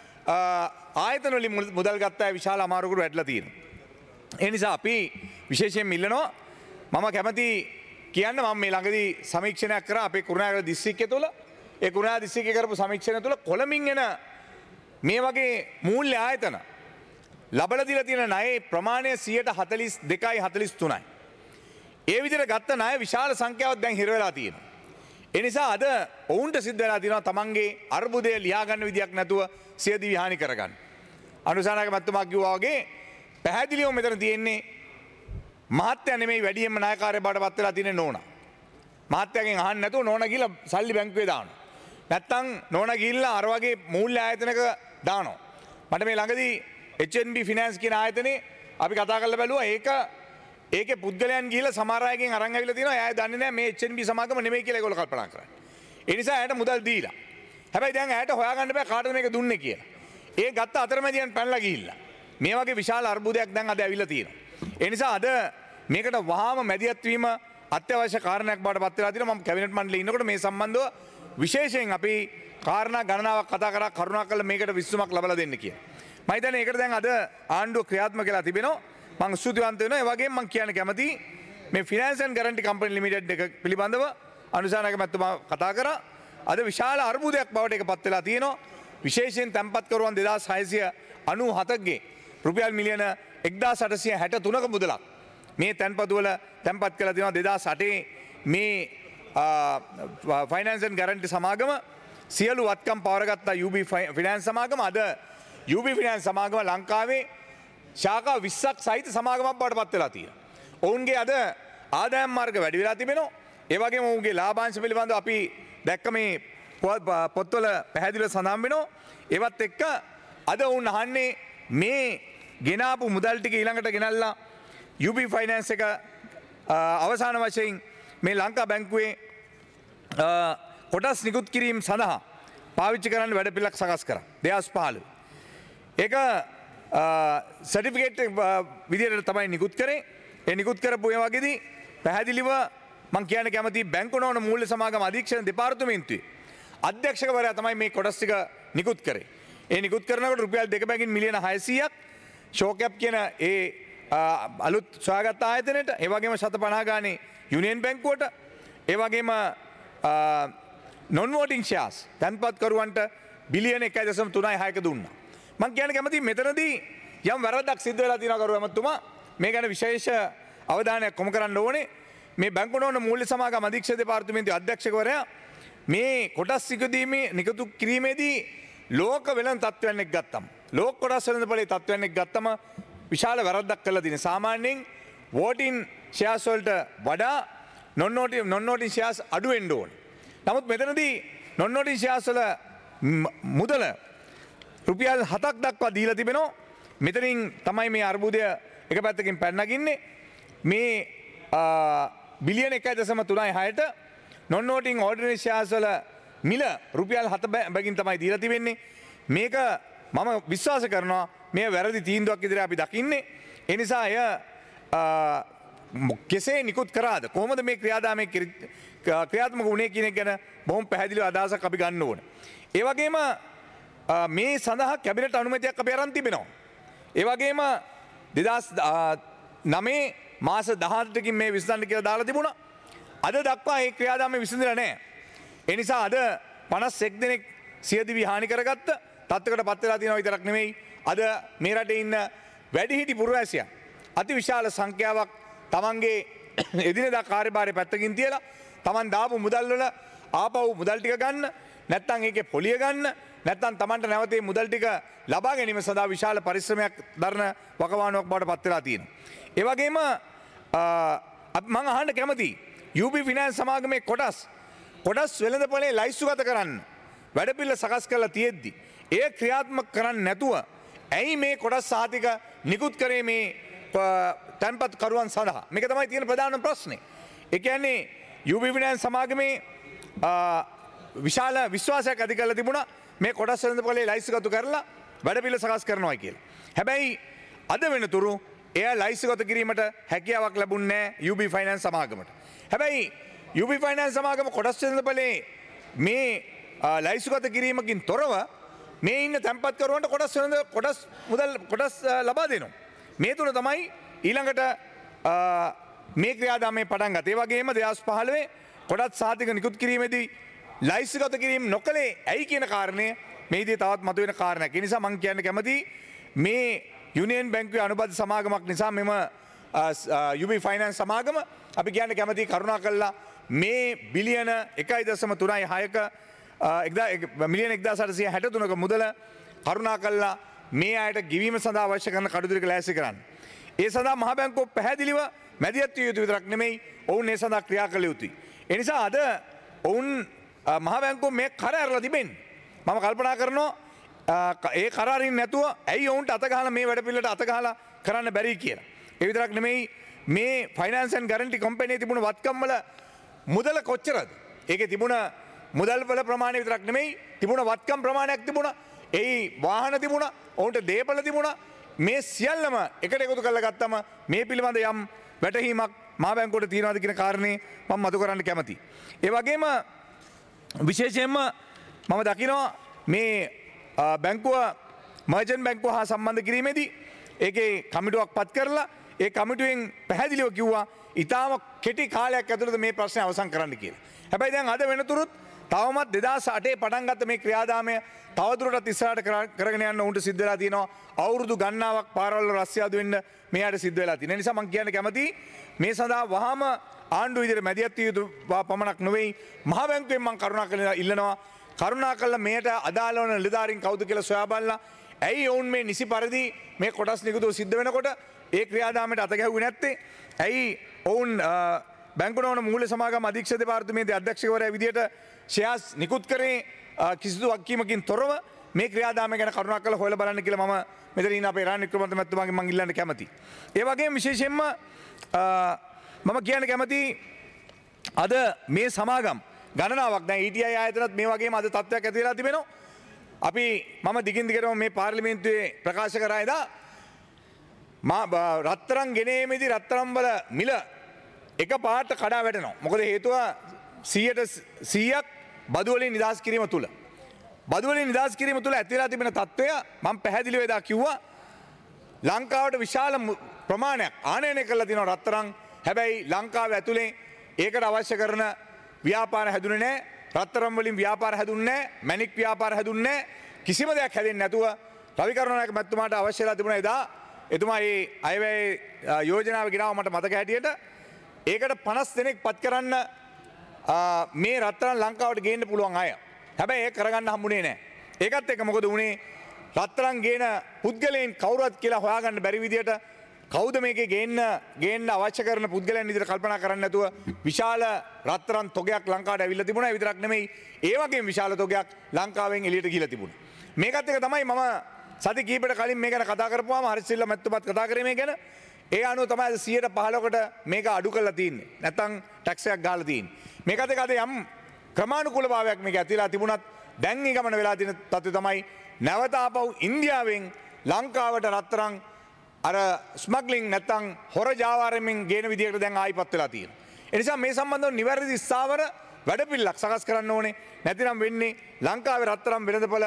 Speaker 5: ආයතන වලින් මුදල් ගත්ත අය විශාල අමාරුවකට වැටලා තියෙනවා. ඒ නිසා අපි විශේෂයෙන් ඉල්ලනවා මම කැමති කියන්න මම මේ ළඟදී සමීක්ෂණයක් කරා අපේ කුරුණෑගල දිස්ත්‍රික්කය තුළ. ඒ කුරුණෑගල දිස්ත්‍රික්කයේ කරපු සමීක්ෂණය තුළ කොළඹින් එන මේ වගේ මූල්‍ය ආයතන ලබලා දීලා තියෙන ණයේ ප්‍රමාණය සියයට හතළිස් දෙකයි හතළිස් තුනයි. ඒ විදිහට ගත්ත ණය විශාල සංඛ්‍යාවක් දැන් හිර වෙලා තියෙනවා. ඒ නිසා අද ඔවුන්ට සිද්ධ වෙලා තියෙනවා තමන්ගේ අර්බුදය ලියා ගන්න විදියක් නැතුව සියදිවි හානි කරගන්න. අනුසාරක මැතිතුමා කිව්වා වගේ පැහැදිලිවම මෙතන තියෙන්නේ මහත්ය නෙමෙයි වැඩියෙන්ම නායකාරය බවට පත් වෙලා තියෙන නෝනා. මහත්යගෙන් අහන්න නැතුව නෝනා ගිහලා සල්ලි බැංකුවේ දානවා. නැත්තම් නෝනා ගිහිල්ලා අර වගේ මූල්‍ය ආයතනක දානවා. මට මේ ළඟදී H N B ෆිනෑන්ස් කියන ආයතනේ අපි කතා කරලා බැලුවා ඒක ඒකේ පුද්ගලයන් ගිහිල්ලා සමහර අයගෙන් අරන් ඇවිල්ලා තියෙනවා. එයා දන්නේ නැහැ මේ H N B සමාගම නෙමෙයි කියලා ඒගොල්ලෝ කල්පනා කරන්නේ. ඒ නිසා එයාට මුදල් දීලා. හැබැයි දැන් එයාට හොයාගන්න බෑ කාටද මේක දුන්නේ කියලා. ඒ ගත්ත අතරමැදියන් පැනලා ගිහිල්ලා. මේ වගේ විශාල අර්බුදයක් දැන් අද ඇවිල්ලා තියෙනවා. ඒ නිසා අද මේකට වහාම මැදිහත් වීම අත්‍යවශ්‍ය කාරණයක් බවට පත් වෙලා තියෙනවා. මම කැබිනට් මණ්ඩලයේ ඉන්නකොට මේ සම්බන්ධව විශේෂයෙන් අපි කාරණා ගණනාවක් කතා කරා කරුණාකරලා මේකට විසඳුමක් ලබා දෙන්න කියලා. මම හිතන්නේ ඒකට දැන් අද ආණ්ඩුව ක්‍රියාත්මක වෙලා තිබෙනවා. මම ස්තුතිවන්ත වෙනවා. ඒ වගේම මම කියන්න කැමතියි මේ finance and guarantee company limited එක පිළිබඳව අනුසාරක මැතිතුමා කතා කරා. අද විශාල අර්බුදයක් බවට ඒකපත් වෙලා තියෙනවා. විශේෂයෙන් තැන්පත්කරුවන් දෙදාස් හයසිය අනූ හතකගේ රුපියල් මිලියන එක්දාස් අටසිය හැට තුනක මුදලක් මේ තැන්පතුවල තැන්පත් කළ තියෙනවා. දෙදාස් අටේ මේ ෆයිනෑන්ස් ඇන්ඩ් ගැරන්ටි සමාගම සියලු වත්කම් පවරගත්තා යූ බී ෆිනෑන්ස් සමාගම. අද යූ බී ෆිනෑන්ස් සමාගම ලංකාවේ ශාඛා විස්සක් සහිත සමාගමක් බවට පත් වෙලා තියෙනවා. ඔවුන්ගේ අද ආදායම් මාර්ග වැඩි වෙලා තිබෙනවා. ඒ වගේම ඔවුන්ගේ ලාභාංශ පිළිබඳව අපි දැක්ක මේ පොත්වල පැහැදිලිව සඳහන් වෙනවා. ඒවත් එක්ක අද ඔවුන් අහන්නේ මේ ගෙනාපු මුදල් ටික ඊළඟට ගෙනල්ලා යූ බී ෆයිනෑන්ස් එක අවසාන වශයෙන් මේ ලංකා බැංකුවේ කොටස් නිකුත් කිරීම සඳහා පාවිච්චි කරන්න වැඩපිළිවෙලක් සකස් කරා දෙදාස් පහළොව. ඒක සර්ටිෆිකේට් විදියට තමයි නිකුත් කරේ. ඒ නිකුත් කරපු ඒ වගේදී පැහැදිලිව මම කියන්න කැමතියි බැංකු නොවන මූල්‍ය සමාගම අධීක්ෂණ දෙපාර්තමේන්තුවේ අධ්‍යක්ෂකවරයා තමයි මේ කොටස් ටික නිකුත් කරේ. ඒ නිකුත් කරනකොට රුපියල් දෙක බැගින් මිලියන හයසීයක් ෂෝකැප් කියන ඒ අලුත් සොයාගත් ආයතනයට, ඒ වගේම ශත පනහ ගානේ යුනියන් බැංකුවට, ඒ වගේම නොන් වෝටිං ෂෙයාර්ස් තැන්පත්කරුවන්ට බිලියන එකයි දශම තුනයි හයක දුන්නා. මම කියන්න කැමතියි මෙතනදී යම් වැරද්දක් සිද්ධ වෙලා තියෙනවා කරු ඇමතුමා. මේ ගැන විශේෂ අවධානයක් යොමු කරන්න ඕනේ. මේ බැංකු නොවන මූල්‍ය සමාගම අධීක්ෂක දෙපාර්තමේන්තුවේ අධ්‍යක්ෂකවරයා මේ කොටස් නිකුත්ීමේ නිකුත් කිරීමේදී ලෝක වෙළඳ තත්ත්වයන් එක්ක ගත්තම ලෝක කොටස් වෙළඳපොලේ තත්ත්වයන් එක්ක ගත්තම විශාල වැරද්දක් කළා තියෙනවා. සාමාන්‍යයෙන් වෝටින් ෂෙයාර්ස් වලට වඩා non voting non voting shares අඩු වෙන්න ඕනේ. නමුත් මෙතනදී නොන් වෝටින් ෂෙයාර්ස් වල මුදල රුපියල් හතක් දක්වා දීලා තිබෙනවා. මෙතනින් තමයි මේ අර්බුදය එක පැත්තකින් පැනනගින්නේ. මේ බිලියන එකයි දශම තුනයි හයට නොන් වෝටින් ඕඩිනරි ෂෙයාර්ස් වල මිල රුපියල් හත බැගින් තමයි දීලා තිබෙන්නේ. මේක මම විශ්වාස කරනවා මේ වැරදි තීන්දුවක් ඉදිරියේ අපි දකින්නේ. ඒ නිසා එය කෙසේ නිකුත් කරාද, කොහොමද මේ ක්‍රියාදාමයේ ක්‍රියාත්මක වුණේ කියන එක ගැන බොහොම පැහැදිලිව අදහසක් අපි ගන්න ඕනේ. ඒ වගේම මේ සඳහා කැබිනට් අනුමැතියක් අපි අරන් තිබෙනවා. ඒ වගේම දෙදාස් නවයේ මාස දහඅටකින් මේ විසඳන්න කියලා දාලා තිබුණා. අද දක්වා ඒ ක්‍රියාදාමය විසඳලා නැහැ. ඒ නිසා අද පනස් එක් දෙනෙක් සියදිවි හානි කරගත්ත තත්ත්වයකට පත් වෙලා තියෙනවා විතරක් නෙමෙයි. අද මේ රටේ ඉන්න වැඩිහිටි පුරවැසියන් අති විශාල සංඛ්‍යාවක් තමන්ගේ එදිනෙදා කාර්යභාරය පැත්තකින් තියලා තමන් දාපු මුදල් වල ආපහු මුදල් ටික ගන්න, නැත්නම් ඒකේ පොලිය ගන්න, නැත්නම් තමන්ට නැවත මේ මුදල් ටික ලබා ගැනීම සඳහා විශාල පරිශ්‍රමයක් දරන වකවානුවක් බවට පත් වෙලා තියෙනවා. ඒ වගේම මම අහන්න කැමතියි යූ බී ෆිනෑන්ස් සමාගමේ කොටස් කොටස් වෙළඳපොලේ ලයිස්තුගත කරන්න වැඩපිළිවෙල සකස් කරලා තියෙද්දි ඒ ක්‍රියාත්මක කරන්නේ නැතුව ඇයි මේ කොටස් සාතික නිකුත් කරේ මේ තැන්පත් කරුවන් සඳහා? මේක තමයි තියෙන ප්‍රධාන ප්‍රශ්නේ. ඒ කියන්නේ යූ බී ෆිනෑන්ස් සමාගමේ විශාල විශ්වාසයක් ඇති කරලා තිබුණා මේ කොටස් වෙළඳපොලේ ලයිස්තුගත කරලා වැඩපිළිවෙල සකස් කරනවා කියලා. හැබැයි අද වෙනතුරු එය ලයිස්තුගත කිරීමට හැකියාවක් ලැබුණේ නැහැ යූ බී ෆයිනෑන්ස් සමාගමට. හැබැයි යූ බී ෆයිනෑන්ස් සමාගම කොටස් වෙළඳපොලේ මේ ලයිස්තුගත කිරීමකින් තොරව මේ ඉන්න තැන්පත්කරුවන්ට කොටස් වෙළඳ කොටස් මුදල් කොටස් ලබා දෙනවා. මේ තුන තමයි ඊළඟට මේ ක්‍රියාදාමයේ පටන් ගත්තේ. ඒ වගේම දෙදාස් පහළොව කොටස් සාතික නිකුත් කිරීමේදී ලයිස්තුගත කිරීම නොකළේ ඇයි කියන කාරණය මේදී තවත් මතුවෙන කාරණයක්. ඒ නිසා මම කියන්න කැමතියි මේ යුනියන් බැංකුවේ අනුබද්ධ සමාගමක් නිසා මෙම යුබි ෆයිනන්ස් සමාගම අපි කියන්න කැමතියි කරුණා කළා මේ බිලියන එකයි දශම තුනයි හයක මිලියන එක්දාස් අටසිය හැට තුනක මුදල කරුණා කළා මේ අයට ගෙවීම සඳහා අවශ්‍ය කරන කටයුතු ලෑස්ති කරන්න. ඒ සඳහා මහ බැංකුව පැහැදිලිව මැදිහත් විය යුතු විතරක් නෙමෙයි ඔවුන් ඒ සඳහා ක්‍රියා කළ යුතුයි. ඒ නිසා අද ඔවුන් මහ බැංකුව මේ කර ඇරලා තිබෙන්නේ. මම කල්පනා කරනවා ඒ කර අරින්න නැතුව ඇයි ඔවුන්ට අත ගහලා මේ වැඩ පිළිවෙලට අත ගහලා කරන්න බැරි කියලා. ඒ විතරක් නෙමෙයි මේ ෆයිනෑන්ස් ඇන්ඩ් ගැරන්ටි කම්පැනියේ තිබුණු වත්කම් වල මුදල කොච්චරද? ඒකේ තිබුණ මුදල් වල ප්‍රමාණය විතරක් නෙමෙයි තිබුණ වත්කම් ප්‍රමාණයක් තිබුණා. එයි වාහන තිබුණා. ඔවුන්ට දේපල තිබුණා. මේ සියල්ලම එකට එකතු කරලා ගත්තම මේ පිළිබඳ යම් වැටහීමක් මහ බැංකුවට තියනවාද කියන කාරණේ මම මතු කරන්න කැමතියි. ඒ වගේම විශේෂයෙන්ම මම දකිනවා මේ බැංකුව මර්චන්ට් බැංකුව හා සම්බන්ධ කිරීමේදී ඒකේ කමිටුවක් පත් කරලා ඒ කමිටුවෙන් පැහැදිලිව කිව්වා ඉතාම කෙටි කාලයක් ඇතුළත මේ ප්‍රශ්නේ අවසන් කරන්න කියලා. හැබැයි දැන් අද වෙනතුරුත් තවමත් දෙදාස් අටේ පටන් ගත්ත මේ ක්‍රියාදාමය තවදුරටත් ඉස්සරහට කරගෙන යන්න උන්ට සිද්ධ වෙලා තියෙනවා. අවුරුදු ගණනාවක් පාරවල් වල රස්සියාදු වෙන්න මෙයාට සිද්ධ වෙලා තියෙනවා. ඒ නිසා මම කියන්න කැමතියි මේ සඳහා වහාම ආණ්ඩුව විදිහට මැදිහත් විය යුතු පමණක් නෙවෙයි මහ බැංකුවෙන් මම කරුණාකරලා ඉල්ලනවා කරුණාකරලා මෙයට අදාළ වන නිලධාරීන් කවුද කියලා සොයා බලලා ඇයි ඔවුන් මේ නිසි පරිදි මේ කොටස් නිකුතුව සිද්ධ වෙනකොට ඒ ක්‍රියාදාමයට අත ගැහුවේ නැත්තේ? ඇයි ඔවුන් බැංකු නොවන මූල්‍ය සමාගම් අධීක්ෂක දෙපාර්තමේන්තුවේ අධ්‍යක්ෂකවරයා විදිහට ෂෙයාර්ස් නිකුත් කරේ කිසිදු වගකීමකින් තොරව මේ ක්‍රියාදාමය ගැන කරුණාකරලා හොයලා බලන්න කියලා මම මෙතන ඉන්න අපේ රාජ් වික්‍රමරත්න මැතිතුමාගෙන් මම ඉල්ලන්න කැමතියි. ඒ වගේම විශේෂයෙන්ම මම කියන්න කැමතියි අද මේ සමාගම් ගණනාවක් දැන් ඊ ටී ආයි ආයතනත් මේ වගේම අද තත්ත්වයක් ඇති වෙලා තිබෙනවා. අපි මම දිගින් දිගටම මේ පාර්ලිමේන්තුවේ ප්‍රකාශ කරා එදා රත්තරන් ගෙනීමේදී රත්තරන් වල මිල එක පාට කඩා වැටෙනවා. මොකද හේතුව සීයට සීයක් බදු වලින් නිදහස් කිරීම තුල. බදු වලින් නිදහස් කිරීම තුල ඇති වෙලා තිබෙන තත්ත්වය මම පැහැදිලිව එදා කිව්වා. ලංකාවට විශාල ප්‍රමාණයක් ආනයනය කරලා තියෙනවා රත්තරන්. හැබැයි ලංකාව ඇතුලේ ඒකට අවශ්‍ය කරන ව්‍යාපාර හැදුනේ නැහැ. රත්තරන් වලින් ව්‍යාපාර හැදුන්නේ නැහැ. මැණික් ව්‍යාපාර හැදුන්නේ නැහැ. කිසිම දෙයක් හැදෙන්නේ නැතුව රවි කරුණානායක මැතිතුමාට අවශ්‍යලා තිබුණා එදා එතුමා මේ අයවැය යෝජනාව ගෙනාව මට මතක හැටියට ඒකට පනස් දෙනෙක් පත් කරන්න මේ රත්තරන් ලංකාවට ගේන්න පුළුවන් අය. හැබැයි ඒක කරගන්න හම්බුනේ නැහැ. ඒකත් එක්ක මොකද වුනේ? රත්තරන් ගේන පුද්ගලයන් කවුරුත් කියලා හොයාගන්න බැරි විදියට කවුද මේකේ ගේන්න ගේන්න අවශ්‍ය කරන පුද්ගලයන් විදියට කල්පනා කරන්නේ නැතුව විශාල රත්තරන් තොගයක් ලංකාවට ඇවිල්ලා තිබුණා. ඒ විතරක් නෙමෙයි ඒ වගේම විශාල තොගයක් ලංකාවෙන් එළියට ගිහිලා තිබුණා. මේකත් එක තමයි මම සති කීපයකට කලින් මේ ගැන කතා කරපුවාම හරිසිල්ල මැතිතුමත් කතා කරේ මේ ගැන. ඒ අනුව තමයි සියයට පහළොවට මේක අඩු කරලා තියෙන්නේ. නැත්තම් ටැක්ස් එකක් ගහලා තියෙන්නේ. මේකත් එක අද යම් ක්‍රමානුකූල භාවයක් මේක ඇතිලා තිබුණත් දැන් මේ ගමන වෙලා තියෙන තත්ත්වය තමයි නැවත ආපහු ඉන්දියාවෙන් ලංකාවට රත්තරන් අර ස්මග්ලිං නැත්තම් හොර ජාවාරයෙන් ගේන විදිහකට දැන් ආයිපත් වෙලා තියෙනවා. ඒ නිසා මේ සම්බන්ධව නිවැරදි ස්ථාවර වැඩපිළිවෙලක් සකස් කරන්න ඕනේ. නැතිනම් වෙන්නේ ලංකාවේ රත්තරන් වෙළඳපොළ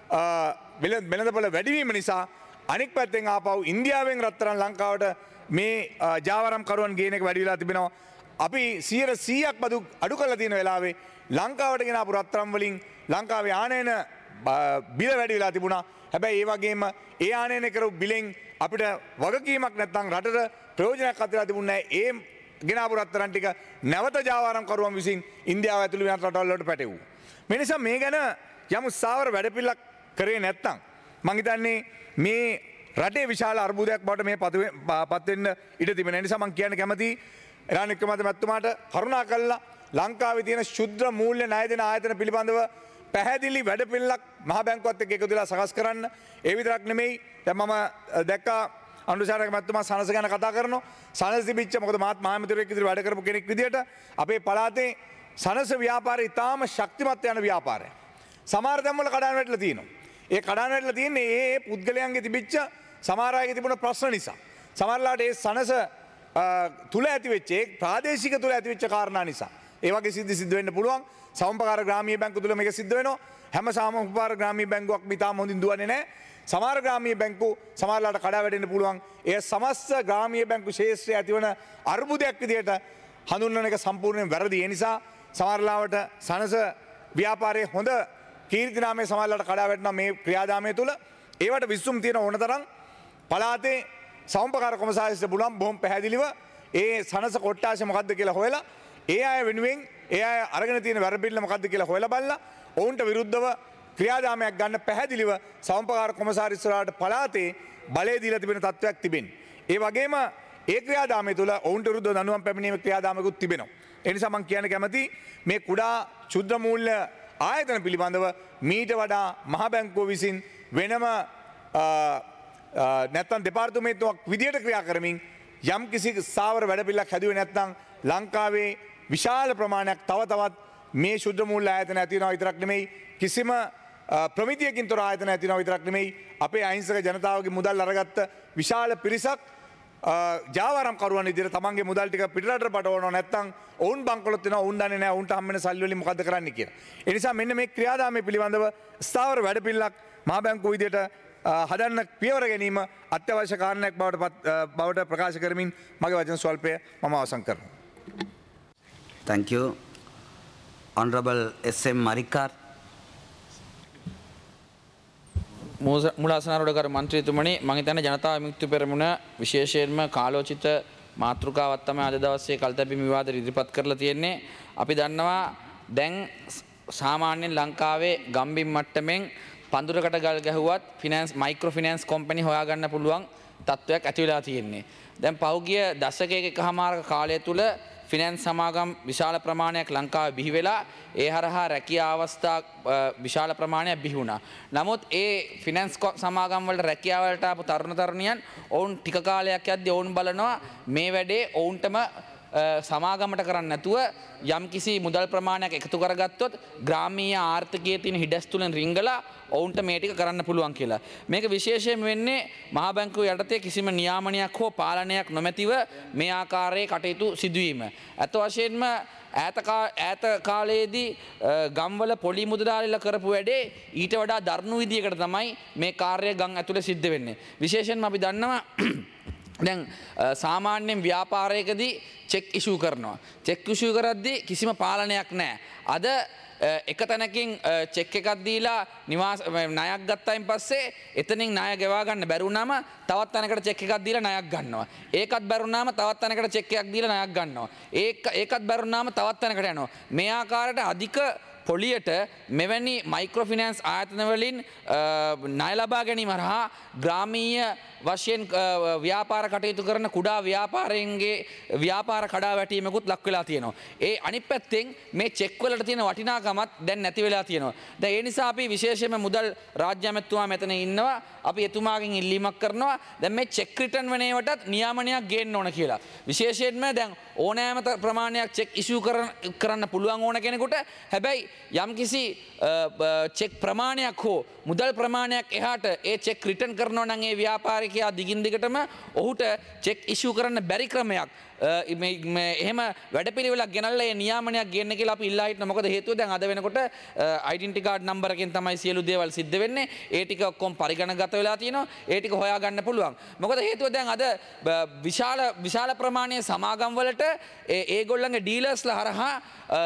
Speaker 5: වෙළඳපොළ වැඩිවීම නිසා අනෙක් පැත්තෙන් ආපහු ඉන්දියාවෙන් රත්තරන් ලංකාවට මේ ජාවාරම් කරුවන් ගේන එක වැඩි වෙලා තිබෙනවා. අපි සියයට සීයක් බදු අඩු කරලා තියෙන වෙලාවේ ලංකාවට ගෙන ආපු රත්තරන් වලින් ලංකාවේ ආනයන බිල වැඩි වෙලා තිබුණා. හැබැයි ඒ වගේම ඒ ආනයන කරපු බිලෙන් අපිට වගකීමක් නැත්නම් රටට ප්‍රයෝජනයක් අත්දලා තිබුණේ නැහැ. ඒ ගෙන ආපු රත්තරන් ටික නැවත ජාවාරම් කරුවන් විසින් ඉන්දියාව ඇතුළු වෙන රටවල් වලට පැටවුවා. මේ නිසා මේ ගැන යම් ස්ථාවර වැඩපිළිවෙලක් කරේ නැත්නම් මං හිතන්නේ මේ රටේ විශාල අර්බුදයක් බවට මේ පත් වෙන්න ඉඩ තිබෙන නිසා මං කියන්න කැමතියි රාජ් වික්‍රමරත්න මැතිතුමාට කරුණා කළා ලංකාවේ තියෙන ශුද්ධ මූල්‍ය ණය දෙන ආයතන පිළිබඳව පැහැදිලි වැඩපිළිවෙලක් මහ බැංකුවත් එක්ක එකතු වෙලා සකස් කරන්න. ඒ විතරක් නෙමෙයි දැන් මම දැක්කා අනුශාසක මැතිතුමා සනස ගැන කතා කරනවා. සනස තිබිච්ච මොකද මාත් මහමැතිවරයෙක් විදිහට වැඩ කරපු කෙනෙක් විදිහට අපේ පළාතේ සනස ව්‍යාපාරය ඉතාම ශක්තිමත් යන ව්‍යාපාරයක්. සමහර තැන්වල කඩාන වැටලා තියෙනවා. ඒ කඩාන වැටලා තියෙන්නේ ඒ පුද්ගලයන්ගේ තිබිච්ච සමහර අයගේ තිබුණ ප්‍රශ්න නිසා. සමහරලාට ඒ සනස තුල ඇති වෙච්ච ඒ ප්‍රාදේශික තුල ඇති වෙච්ච කාරණා නිසා. ඒ වගේ සිද්ධි සිද්ධ වෙන්න පුළුවන්. සමපකාර ග්‍රාමීය බැංකු තුල මේක සිද්ධ වෙනවා. හැම සමපකාර ග්‍රාමීය බැංකුවක්ම ඉතාම හොඳින් දුවන්නේ නැහැ. සමහර ග්‍රාමීය බැංකු සමහරලාට කඩා වැටෙන්න පුළුවන්. ඒ සමස්ත ග්‍රාමීය බැංකු ශේෂ්ත්‍රයේ ඇතිවන අර්බුදයක් විදිහට හඳුන්වන එක සම්පූර්ණයෙන් වැරදි. ඒ නිසා සමහරලාවට සනස ව්‍යාපාරයේ හොඳ කීර්තිනාමයේ සමහරවිට කඩා වැටෙනවා මේ ක්‍රියාදාමය තුල. ඒවට විසුම් තියෙන ඕන තරම් පළාතේ සෞම්පකාර කොමසාරිස්ට බුලම් බොහොම පැහැදිලිව ඒ සනස කොට්ටාශය මොකද්ද කියලා හොයලා ඒ අය වෙනුවෙන් ඒ අය අරගෙන තියෙන වැරදිල්ල මොකද්ද කියලා හොයලා බලලා ඔවුන්ට විරුද්ධව ක්‍රියාදාමයක් ගන්න පැහැදිලිව සෞම්පකාර කොමසාරිස්වරයාට පළාතේ බලය දීලා තිබෙන තත්ත්වයක් තිබෙනවා. ඒ වගේම ඒ ක්‍රියාදාමය තුළ ඔවුන්ට විරුද්ධව දඬුවම් පැමිණීමේ ක්‍රියාදාමයකුත් තිබෙනවා. ඒ නිසා මම කියන්න කැමති මේ කුඩා ක්ෂුද්‍ර මූල්‍ය ආයතන පිළිබඳව මීට වඩා මහ බැංකුව විසින් වෙනම නැත්තම් දෙපාර්තමේන්තුවක් විදියට ක්‍රියා කරමින් යම් කිසි ස්ථාවර වැඩපිළිවෙලක් හැදුවේ නැත්නම් ලංකාවේ විශාල ප්‍රමාණයක් තව තවත් මේ ක්ෂුද්‍ර මූල්‍ය ආයතන ඇති වෙනවා විතරක් නෙමෙයි කිසිම ප්‍රමිතියකින් තොර ආයතන ඇති වෙනවා විතරක් නෙමෙයි අපේ අහිංසක ජනතාවගේ මුදල් අරගත්ත විශාල පිරිසක් ජාවාරම්කරුවන් විදිහට තමන්ගේ මුදල් ටික පිටරටට පටවනවා නැත්නම් ඔවුන් බංකොලොත් වෙනවා ඔවුන් දන්නේ නැහැ ඔවුන්ට හම්බ වෙන සල්ලි වලින් මොකද්ද කරන්න කියලා. ඒ නිසා මෙන්න මේ ක්‍රියාදාමය පිළිබඳව ස්ථාවර වැඩපිළිවෙලක් මහ බැංකුව විදිහට හදන්න පියවර ගැනීම අත්‍යවශ්‍ය කාරණයක් බවට බවට ප්‍රකාශ කරමින් මගේ වචන ස්වල්පය මම අවසන් කරනවා.
Speaker 3: Thank you. Honorable S M Marikar.
Speaker 6: මුලාසනාරුඩකර මන්ත්‍රීතුමනි මම හිතන්නේ ජනතා විමුක්ති පෙරමුණ විශේෂයෙන්ම කාලෝචිත මාතෘකාවක් තමයි අද දවසේ කල්තැබීම් විවාද ඉදිරිපත් කරලා තියෙන්නේ. අපි දන්නවා දැන් සාමාන්‍යයෙන් ලංකාවේ ගම්බිම් මට්ටමින් පඳුරකට ගල් ගැහුවත් ෆිනෑන්ස් මයික්‍රෝ ෆිනෑන්ස් කම්පැනි හොයාගන්න පුළුවන් තත්ත්වයක් ඇති වෙලා තියෙන්නේ. දැන් පහුගිය දශකයක එකහමාරක කාලය තුල ෆිනෑන්ස් සමාගම් විශාල ප්‍රමාණයක් ලංකාවේ බිහි වෙලා ඒ හරහා රැකියා අවස්ථා විශාල ප්‍රමාණයක් බිහි වුණා. නමුත් ඒ ෆිනෑන්ස් සමාගම් වලට රැකියාව වලට ආපු තරුණ තරුණියන් ඔවුන් ටික කාලයක් යද්දී ඔවුන් බලනවා මේ වැඩේ ඔවුන්ටම සමාගමට කරන්න නැතුව යම්කිසි මුදල් ප්‍රමාණයක් එකතු කරගත්තොත් ග්‍රාමීය ආර්ථිකයේ තියෙන හිඩැස් තුලින් රිංගලා ඔවුන්ට මේ ටික කරන්න පුළුවන් කියලා. මේක විශේෂයෙන් වෙන්නේ මහා බැංකුව යටතේ කිසිම නියාමනයක් හෝ පාලනයක් නොමැතිව මේ ආකාරයේ කටයුතු සිදුවීම. අත වශයෙන්ම ඈත ඈත කාලයේදී ගම්වල පොලි මුදලාලිලා කරපු වැඩේ ඊට වඩා දරුණු විදියකට තමයි මේ කාර්යය ගම් ඇතුලේ සිද්ධ වෙන්නේ. විශේෂයෙන්ම අපි දන්නවා දැන් සාමාන්‍යයෙන් ව්‍යාපාරයකදී චෙක් ඉෂුව කරනවා. චෙක් ඉෂුව කරද්දී කිසිම පාලනයක් නැහැ. අද එක තැනකින් චෙක් එකක් දීලා නිවාස ණයක් ගත්තයින් පස්සේ එතනින් ණය ගෙවා ගන්න බැරි වුණාම තවත් තැනකට චෙක් එකක් දීලා ණයක් ගන්නවා. ඒකත් බැරි වුණාම තවත් තැනකට චෙක් එකක් දීලා ණයක් ගන්නවා. ඒක ඒකත් බැරි වුණාම තවත් තැනකට යනවා. මේ ආකාරයට අධික පොලියට මෙවැනි මයික්‍රෝ ෆිනෑන්ස් ආයතන වලින් ණය ලබා ගැනීම හරහා ග්‍රාමීය වශයෙන් ව්‍යාපාර කටයුතු කරන කුඩා ව්‍යාපාරයන්ගේ ව්‍යාපාර කඩා වැටීමකුත් ලක් වෙලා තියෙනවා. ඒ අනිත් පැත්තෙන් මේ චෙක් වලට තියෙන වටිනාකමත් දැන් නැති වෙලා තියෙනවා. දැන් ඒ නිසා අපි විශේෂයෙන්ම මුදල් රාජ්‍ය ඇමතුමා මෙතන ඉන්නවා. අපි එතුමාගෙන් ඉල්ලීමක් කරනවා. දැන් මේ චෙක් රිටර්න් වෙන ඒවටත් නියාමනයක් ගේන්න ඕන කියලා. විශේෂයෙන්ම දැන් ඕනෑම ප්‍රමාණයක් චෙක් ඉෂුව කරන්න පුළුවන් ඕන කෙනෙකුට හැබැයි යම්කිසි චෙක් ප්‍රමාණයක් හෝ මුදල් ප්‍රමාණයක් එහාට ඒ චෙක් රිටර්න් කරනවා නම් ඒ ව්‍යාපාරිකයා දිගින් දිගටම ඔහුට චෙක් ඉෂුව කරන්න බැරි ක්‍රමයක් එහෙම වැඩපිළිවෙලක් ගෙනල්ලා ඒ නියාමනයක් ගේන්න කියලා අපි ඉල්ලා හිටන. මොකද හේතුව දැන් අද වෙනකොට ඩෙන්ටිටි කාඩ් නම්බර් එකෙන් තමයි සියලු දේවල් සිද්ධ වෙන්නේ. ඒ ටික ඔක්කොම පරිගණකගත වෙලා තියෙනවා. ඒ ටික හොයාගන්න පුළුවන්. මොකද හේතුව දැන් අද විශාල විශාල ප්‍රමාණයේ සමාගම් වලට ඒගොල්ලන්ගේ ඩීලර්ස්ලා හරහා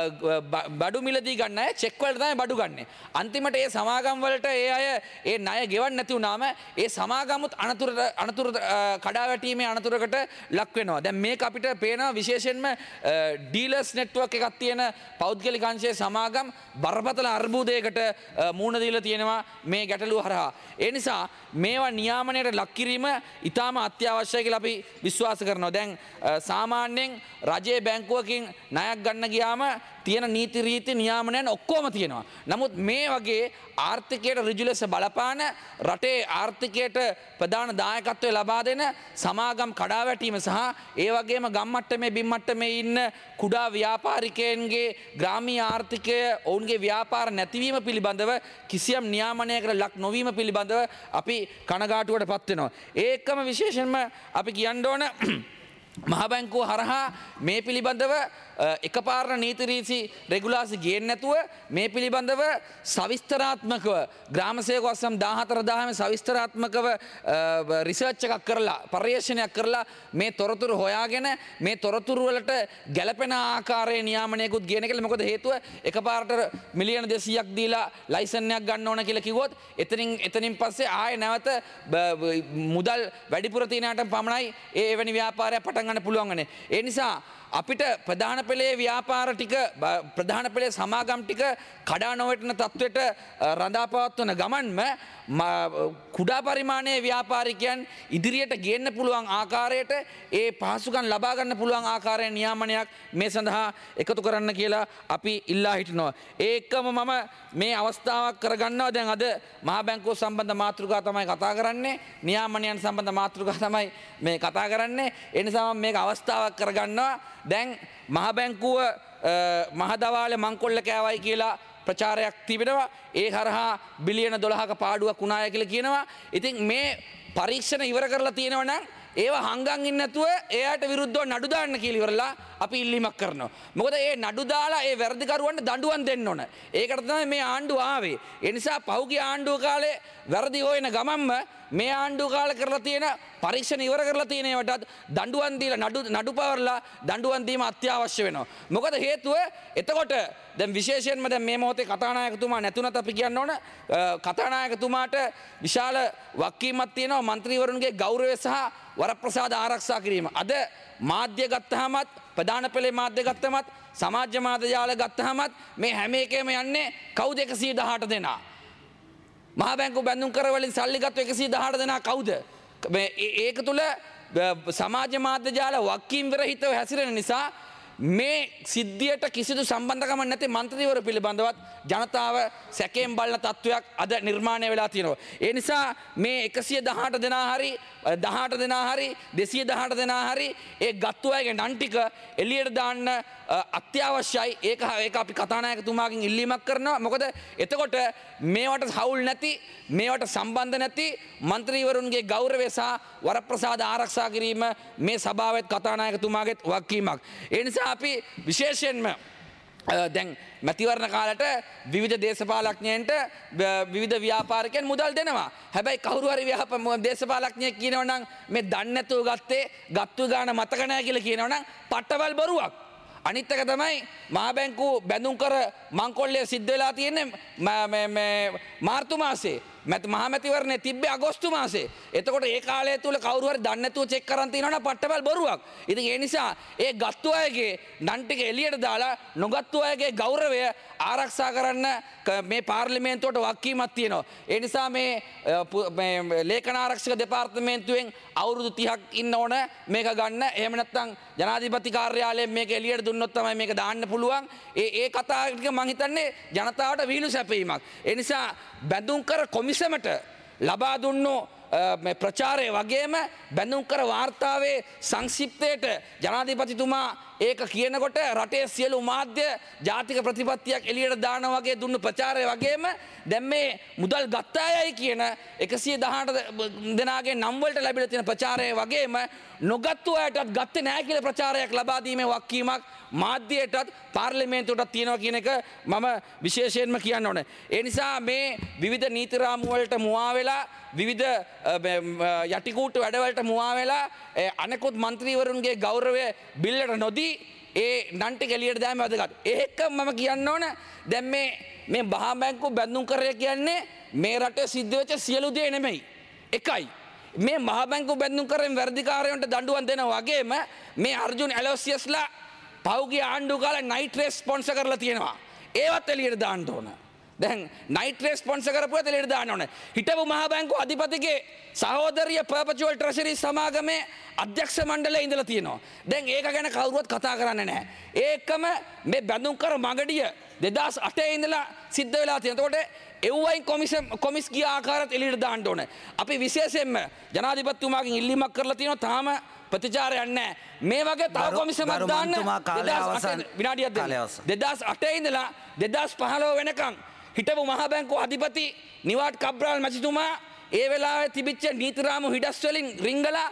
Speaker 6: බඩු මිලදී ගන්න අය චෙක් වලට තමයි බඩු ගන්නෙ. අන්තිමට ඒ සමාගම් වලට ඒ අය ඒ ණය ගෙවන්න නැති වුනාම ඒ සමාගමුත් අනතුරට අනතුර කඩා වැටීමේ අනතුරකට ලක් වෙනවා. දැන් මේක අපිට පේනවා විශේෂයෙන්ම ඩීලර්ස් නෙට්වර්ක් එකක් තියෙන පෞද්ගලික අංශයේ සමාගම් බරපතල අර්බුදයකට මුහුණ දීලා තියෙනවා මේ ගැටලුව හරහා. ඒ නිසා මේවා නියාමනයට ලක් කිරීම ඉතාම අත්‍යවශ්‍යයි කියලා අපි විශ්වාස කරනවා. දැන් සාමාන්‍යයෙන් රජයේ බැංකුවකින් ණයක් ගන්න ගියාම තියෙන නීති රීති නියාමනයන් ඔක්කොම තියෙනවා. නමුත් මේ වගේ ආර්ථිකයට ඍජු ලෙස බලපාන රටේ ආර්ථිකයට ප්‍රධාන දායකත්වය ලබා දෙන සමාගම් කඩා වැටීම සහ ඒ වගේම ගම් මට්ටමේ බිම් මට්ටමේ ඉන්න කුඩා ව්‍යාපාරිකයන්ගේ ග්‍රාමීය ආර්ථිකය ඔවුන්ගේ ව්‍යාපාර නැතිවීම පිළිබඳව කිසියම් නියාමනයකට ලක් නොවීම පිළිබඳව අපි කනගාටුවට පත් වෙනවා. ඒකම විශේෂයෙන්ම අපි කියන්න ඕන මහ බැංකුව හරහා මේ පිළිබඳව එකපාරට නීති රීති රෙගුලාසි ගේන්නේ නැතුව මේ පිළිබඳව සවිස්තරාත්මකව ග්‍රාම සේවක වසම් දාහතර දහම සවිස්තරාත්මකව රිසර්ච් එකක් කරලා පර්යේෂණයක් කරලා මේ තොරතුරු හොයාගෙන මේ තොරතුරු වලට ගැළපෙන ආකාරයේ නියාමනයකුත් ගේන එක. මොකද හේතුව එකපාරට මිලියන දෙසීයක් දීලා ලයිසන් එකක් ගන්න ඕන කියලා කිව්වොත් එතනින් එතනින් පස්සේ ආයේ නැවත මුදල් වැඩිපුර තියනට පමණයි ඒ එවැනි ව්‍යාපාරයක් පටන් ගන්න පුළුවන් වනේ. ඒ නිසා අපිට ප්‍රධාන පෙළේ ව්‍යාපාර ටික ප්‍රධාන පෙළේ සමාගම් ටික කඩා නොවැටෙන තත්ත්වයට රඳා පවත්වන ගමන්ම කුඩා පරිමාණයේ ව්‍යාපාරිකයන් ඉදිරියට ගේන්න පුළුවන් ආකාරයට ඒ පහසුකම් ලබා ගන්න පුළුවන් ආකාරයේ නියාමනයක් මේ සඳහා එකතු කරන්න කියලා අපි ඉල්ලා හිටිනවා. ඒකම මම මේ අවස්ථාවක් කරගන්නවා. දැන් අද මහා බැංකුව සම්බන්ධ මාතෘකා තමයි කතා කරන්නේ. නියාමනයන් සම්බන්ධ මාතෘකා තමයි මේ කතා කරන්නේ. ඒ නිසා මම මේක අවස්ථාවක් කරගන්නවා. දැන් මහා බැංකුව මහදවාලේ මංකොල්ල කෑවයි කියලා ප්‍රචාරයක් තිබෙනවා. ඒ හරහා බිලියන දොළහක පාඩුවක් වුණාය කියලා කියනවා. ඉතින් මේ පරීක්ෂණ ඉවර කරලා තියෙනවා නම් ඒවා හංගන් ඉන්නේ නැතුව එයාට විරුද්ධව නඩු දාන්න කියලා ඉවරලා අපි ඉල්ලීමක් කරනවා. මොකද ඒ නඩු දාලා ඒ වැරදිකරුවන්ට දඬුවම් දෙන්න ඕන. ඒකට තමයි මේ ආණ්ඩුව ආවේ. ඒ නිසා පහුගිය ආණ්ඩුව කාලේ වැරදි හොයන ගමන්ම මේ ආණ්ඩුව කාලේ කරලා තියෙන පරීක්ෂණ ඉවර කරලා තියෙන ඒවටත් දඬුවම් දීලා නඩු නඩු පවර්ලා දඬුවම් දීම අත්‍යවශ්‍ය වෙනවා. මොකද හේතුව එතකොට දැන් විශේෂයෙන්ම දැන් මේ මොහොතේ කතානායකතුමා නැතුණත් අපි කියන්න ඕන කතානායකතුමාට විශාල වගකීමක් තියෙනවා മന്ത്രിවරුන්ගේ ගෞරවය සහ වරප්‍රසාද ආරක්ෂා කිරීම. අද මාධ්‍ය ගත්තහමත් ප්‍රධාන පෙළේ මාධ්‍ය ගත්තමත් සමාජ මාධ්‍ය ජාල ගත්තහමත් මේ හැම එකේම යන්නේ කවුද එකසිය දහඅට දෙනා. මහා බැංකුව බැඳුම් කර වලින් සල්ලි ගත්ත එකසිය දහඅට දෙනා කවුද? මේ ඒක තුල සමාජ මාධ්‍ය ජාල වගකීම් විරහිතව හැසිරෙන නිසා මේ සිද්ධියට කිසිදු සම්බන්ධකමක් නැති മന്ത്രിවරු පිළිබඳවත් ජනතාව සැකයෙන් බලන තත්වයක් අද නිර්මාණය වෙලා තියෙනවා. ඒ නිසා මේ එකසිය දහඅට දෙනා හරි දහඅට දෙනා හරි දෙසිය දහඅට දෙනා හරි ඒ ගත්තු අයගේ නම් ටික එළියට දාන්න අත්‍යවශ්‍යයි. ඒක ඒක අපි කතානායකතුමාගෙන් ඉල්ලීමක් කරනවා. මොකද එතකොට මේවට හවුල් නැති මේවට සම්බන්ධ නැති മന്ത്രിවරුන්ගේ ගෞරවය සහ වරප්‍රසාද ආරක්ෂා කිරීම මේ සභාවෙත් කතානායකතුමාගේත් වගකීමක්. ඒ නිසා අපි විශේෂයෙන්ම දැන් මැතිවරණ කාලට විවිධ දේශපාලඥයන්ට විවිධ ව්‍යාපාරිකයන් මුදල් දෙනවා. හැබැයි කවුරු හරි දේශපාලඥයෙක් කියනවා නම් මේ දන්නේ නැතුව ගත්තේ ගත්තු ගාන මතක නැහැ කියලා කියනවා නම් පට්ටවල් බොරුවක්. අනිත් එක තමයි මහා බැංකුව බැඳුම් කර මංකොල්ලේ සිද්ධ වෙලා තියෙන්නේ මාර්තු මාසේ. මහා මැතිවරණේ තිබ්බේ අගෝස්තු මාසේ. එතකොට ඒ කාලය තුල කවුරු හරි දන්නේ නැතුව චෙක් කරන් තියනවනම් පට්ටබල් බොරුවක්. ඉතින් ඒ නිසා ඒ ගත්තු අයගේ නන් ටික එළියට දාලා නොගත්තු අයගේ ගෞරවය ආරක්ෂා කරන්න මේ පාර්ලිමේන්තුවට වගකීමක් තියෙනවා. ඒ නිසා මේ මේ ලේඛන ආරක්ෂක දෙපාර්තමේන්තුවෙන් අවුරුදු තිහක් ඉන්න ඕන මේක ගන්න. එහෙම නැත්නම් ජනාධිපති කාර්යාලයෙන් මේක එළියට දුන්නොත් තමයි මේක දාන්න පුළුවන්. ඒ ඒ කතා ටික මම හිතන්නේ ජනතාවට විහිළු සැපීමක්. ඒ නිසා බැඳුම් කර කොමිසමට ලබා දුන්නු ප්‍රචාරය වගේම බැඳුම් කර වාර්තාවේ සංක්ෂිප්තයට ජනාධිපතිතුමා ඒක කියනකොට රටේ සියලු මාධ්‍ය ජාතික ප්‍රතිපත්තියක් එළියට දාන වගේ දුන්නු ප්‍රචාරය වගේම දැන් මේ මුදල් ගත්ත අයයි කියන එකසිය දහඅට දෙනාගේ නම් වලට ලැබිලා තියෙන ප්‍රචාරය වගේම නොගත්තු අයටත් ගත්තේ නැහැ කියලා ප්‍රචාරයක් ලබා දීමේ වගකීමක් මාධ්‍යයටත් පාර්ලිමේන්තුවටත් තියෙනවා කියන එක මම විශේෂයෙන්ම කියන්න ඕනේ. ඒ නිසා මේ විවිධ නීති රාමු වලට මුවා වෙලා විවිධ යටිකූට වැඩවලට මුවා වෙලා අනෙකුත් മന്ത്രിවරුන්ගේ ගෞරවය බිල්ලට නොදී ඒ නන් ටික එළියට දාන්න වැදගත්. ඒක මම කියන්න ඕන දැන් මේ මේ මහා බැංකුව බැඳුම් කරේ කියන්නේ මේ රටේ සිද්ධ වෙච්ච සියලු දේ නෙමෙයි. එකයි මේ මහා බැංකුව බැඳුම් කරෙන් වැඩිකාරයන්ට දඬුවම් දෙනවා වගේම මේ අර්ජුන් ඇලෝසියස්ලා පෞගිය ආණ්ඩුව කාලේ නයිට් රේස් ස්පොන්සර් කරලා තියෙනවා. ඒවත් එළියට දාන්න ඕන. දැන් නයිට් රේස් ස්පොන්සර් කරපුවා එළියට දාන්න ඕන. හිටපු මහා බැංකුව අධිපතිගේ සහෝදරිය පර්පචුවල් ට්‍රෙෂරි සමාගමේ අධ්‍යක්ෂ මණ්ඩලයේ ඉඳලා තියෙනවා. දැන් ඒක ගැන කවුරුවත් කතා කරන්නේ නැහැ. ඒකම මේ බැඳුම් කර මගඩිය දෙදාස් අටේ ඉඳලා සිද්ධ වෙලා තියෙනවා. එතකොට එව්වයින් කොමිසම් කොමිස් ගිය ආකාරات එළියට දාන්න ඕන. අපි විශේෂයෙන්ම ජනාධිපතිතුමාගෙන් ඉල්ලීමක් කරලා තියෙනවා. තාම ප්‍රතිචාරයක් නැහැ. මේ වගේ තව කොමිසමක් දාන්න විනාඩියක් දෙන්න. දෙදාස් අටේ ඉඳලා දෙදාස් පහළොව වෙනකන් හිටපු මහා බැංකුව අධිපති නිවාඩ් කබ්‍රාල් මැතිතුමා ඒ වෙලාවේ තිබිච්ච නීති රාමු හිඩස් වලින් රිංගලා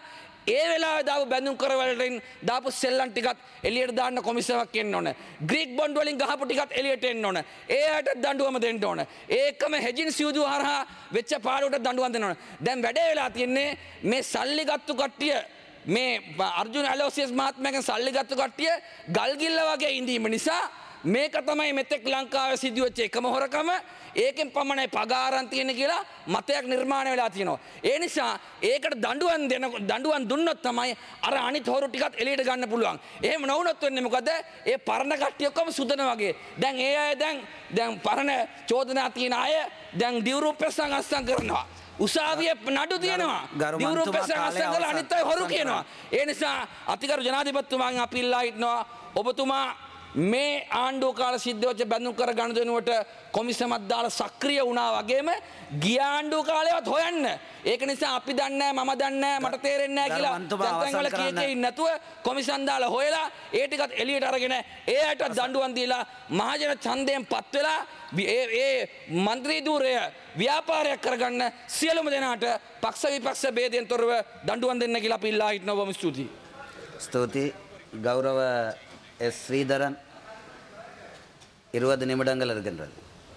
Speaker 6: ඒ වෙලාවේ දාපු බැඳුම් කරවලටින් දාපු සෙල්ලම් ටිකත් එළියට දාන්න කොමිසමක් එන්න ඕන. ග්‍රීක් බොන්ඩ් වලින් ගහපු ටිකත් එළියට එන්න ඕන. ඒ අයට දඬුවම දෙන්න ඕන. ඒකම හෙජින් සිවුදුව හරහා වෙච්ච පාඩුවට දඬුවම් දෙන්න ඕන. දැන් වැඩේ වෙලා තියෙන්නේ මේ සල්ලි ගත්තු කට්ටිය මේ අර්ජුන ඇලෝසියස් මහත්මයාගෙන් සල්ලි ගත්තු කට්ටිය ගල්ගිල්ල වගේ ඉඳීම නිසා මේක තමයි මෙතෙක් ලංකාවේ සිදුවෙච්ච එකම හොරකම. ඒකෙන් පමණයි පගාරන් තියෙන කියලා මතයක් නිර්මාණය වෙලා තියෙනවා. ඒ නිසා ඒකට දඬුවම් දෙන දඬුවම් දුන්නොත් තමයි අර අනිත් හොරු ටිකත් එළියට ගන්න පුළුවන්. එහෙම නොවුනොත් වෙන්නේ මොකද? ඒ පරණ කට්ටිය ඔක්කොම සුදන වගේ. දැන් ඒ අය දැන් දැන් පරණ චෝදනා තියෙන අය දැන් දිවුරුප්පෙස්සන් අස්සම් කරනවා. උසාවිය නඩු තියෙනවා. දිවුරුප්පෙස්සන් අස්සම් කරලා අනිත් අය හොරු කියනවා. ඒ නිසා අතිගරු ජනාධිපතිතුමාගෙන් අපි ඉල්ලා හිටනවා ඔබතුමා මේ ආණ්ඩුව කාල සිද්ධ වෙච්ච බැඳුම් කර ගනුදෙනුවට කොමිසමක් දාලා සක්‍රිය වුණා වගේම ගිය ආණ්ඩුව කාලේවත් හොයන්න. ඒක නිසා අපි දන්නේ නැහැ මම දන්නේ නැහැ මට තේරෙන්නේ නැහැ කියලා දැන් වල කී කී නැතුව කොමිසම් දාලා හොයලා ඒ ටිකත් එළියට අරගෙන ඒ අයට දඬුවම් දීලා මහජන ඡන්දයෙන් පත් වෙලා ඒ ඒ മന്ത്രി ධූරය ව්‍යාපාරයක් කරගන්න සියලුම දෙනාට පක්ෂ විපක්ෂ ભેදයෙන් තොරව දඬුවම් දෙන්න කියලා අපි ඉල්ලා හිටනවා. බොහොම ස්තුතියි.
Speaker 3: ස්තුතියි கௌரவ எஸ் ஸ்ரீதரன் இருபது நிமிடங்கள் இருக்கின்றது.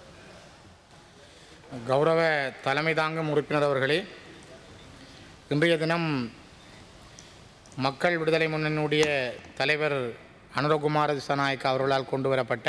Speaker 7: கௌரவ தலைமை தாங்கும் உறுப்பினர் அவர்களே, இன்றைய தினம் மக்கள் விடுதலை முன்னணியுடைய தலைவர் அனுரகுமார திசாநாயக்க அவர்களால் கொண்டு வரப்பட்ட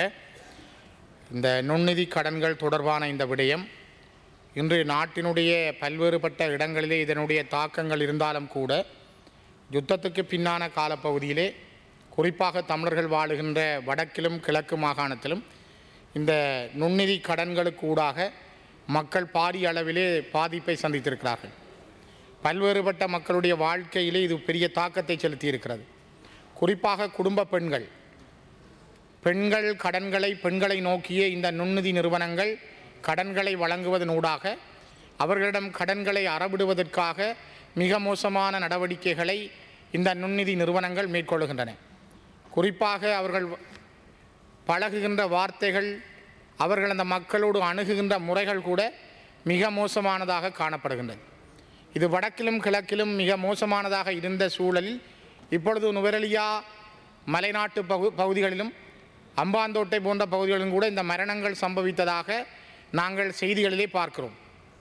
Speaker 7: இந்த நுண்நிதி கடன்கள் தொடர்பான இந்த விடயம் இன்று நாட்டினுடைய பல்வேறுபட்ட இடங்களிலே இதனுடைய தாக்கங்கள் இருந்தாலும் கூட யுத்தத்துக்கு பின்னான காலப்பகுதியிலே குறிப்பாக தமிழர்கள் வாழுகின்ற வடக்கிலும் கிழக்கு மாகாணத்திலும் இந்த நுண்நிதி கடன்களுக்கு ஊடாக மக்கள் பாரிய அளவிலே பாதிப்பை சந்தித்திருக்கிறார்கள். பல்வேறுபட்ட மக்களுடைய வாழ்க்கையிலே இது பெரிய தாக்கத்தை செலுத்தியிருக்கிறது. குறிப்பாக குடும்ப பெண்கள் பெண்கள் கடன்களை பெண்களை நோக்கிய இந்த நுண்நிதி நிறுவனங்கள் கடன்களை வழங்குவதன் ஊடாக அவர்களிடம் கடன்களை அறவிடுவதற்காக மிக மோசமான நடவடிக்கைகளை இந்த நுண்நிதி நிறுவனங்கள் மேற்கொள்கின்றன. குறிப்பாக அவர்கள் பழகுகின்ற வார்த்தைகள் அவர்கள் அந்த மக்களோடு அணுகுகின்ற முறைகள் கூட மிக மோசமானதாக காணப்படுகின்றது. இது வடக்கிலும் கிழக்கிலும் மிக மோசமானதாக இருந்த சூழலில் இப்பொழுது நுவரெலியா மலைநாட்டு பகு பகுதிகளிலும் அம்பாந்தோட்டை போன்ற பகுதிகளிலும் கூட இந்த மரணங்கள் சம்பவித்ததாக நாங்கள் செய்திகளிலே பார்க்கிறோம்.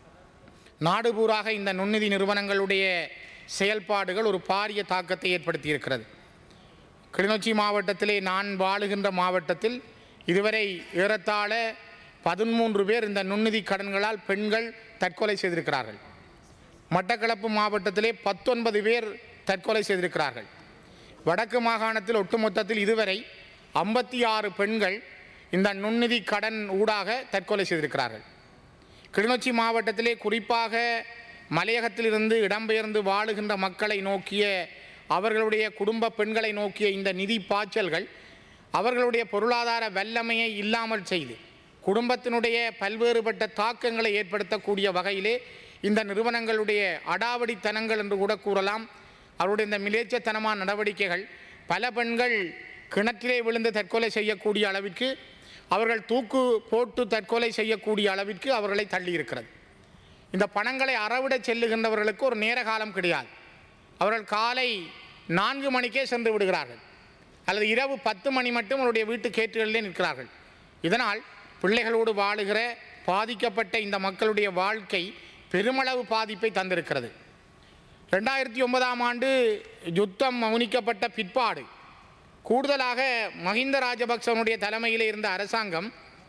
Speaker 7: நாடு பூராக இந்த நுண்நிதி நிறுவனங்களுடைய செயல்பாடுகள் ஒரு பாரிய தாக்கத்தை ஏற்படுத்தியிருக்கிறது. கிளிநொச்சி மாவட்டத்திலே நான் வாழுகின்ற மாவட்டத்தில் இதுவரை ஏறத்தாழ பதிமூன்று பேர் இந்த நுண்நிதி கடன்களால் பெண்கள் தற்கொலை செய்திருக்கிறார்கள். மட்டக்களப்பு மாவட்டத்திலே பத்தொன்பது பேர் தற்கொலை செய்திருக்கிறார்கள். வடக்கு மாகாணத்தில் ஒட்டுமொத்தத்தில் இதுவரை ஐம்பத்தி ஆறு பெண்கள் இந்த நுண்நிதி கடன் ஊடாக தற்கொலை செய்திருக்கிறார்கள். கிளிநொச்சி மாவட்டத்திலே குறிப்பாக மலையகத்திலிருந்து இடம்பெயர்ந்து வாழுகின்ற மக்களை நோக்கிய அவர்களுடைய குடும்ப பெண்களை நோக்கிய இந்த நிதி பாய்ச்சல்கள் அவர்களுடைய பொருளாதார வல்லமையை இல்லாமல் செய்து குடும்பத்தினுடைய பல்வேறுபட்ட தாக்கங்களை ஏற்படுத்தக்கூடிய வகையிலே இந்த நிறுவனங்களுடைய அடாவடித்தனங்கள் என்று கூட கூறலாம். அவருடைய இந்த மிலேச்சத்தனமான நடவடிக்கைகள் பல பெண்கள் கிணற்றிலே விழுந்து தற்கொலை செய்யக்கூடிய அளவிற்கு அவர்கள் தூக்கு போட்டு தற்கொலை செய்யக்கூடிய அளவிற்கு அவர்களை தள்ளியிருக்கிறது. இந்த பணங்களை அறவிட செல்லுகின்றவர்களுக்கு ஒரு நேர காலம் கிடையாது. அவர்கள் காலை நான்கு மணிக்கே சென்று விடுகிறார்கள் அல்லது இரவு பத்து மணி மட்டும் அவருடைய வீட்டு கேட்டுகளிலே நிற்கிறார்கள். இதனால் பிள்ளைகளோடு வாழுகிற பாதிக்கப்பட்ட இந்த மக்களுடைய வாழ்க்கை பெருமளவு பாதிப்பை தந்திருக்கிறது. ரெண்டாயிரத்தி ஒன்பதாம் ஆண்டு யுத்தம் மௌனிக்கப்பட்ட பிற்பாடு கூடுதலாக மஹிந்த ராஜபக்சவனுடைய தலைமையில் இருந்த அரசாங்கம்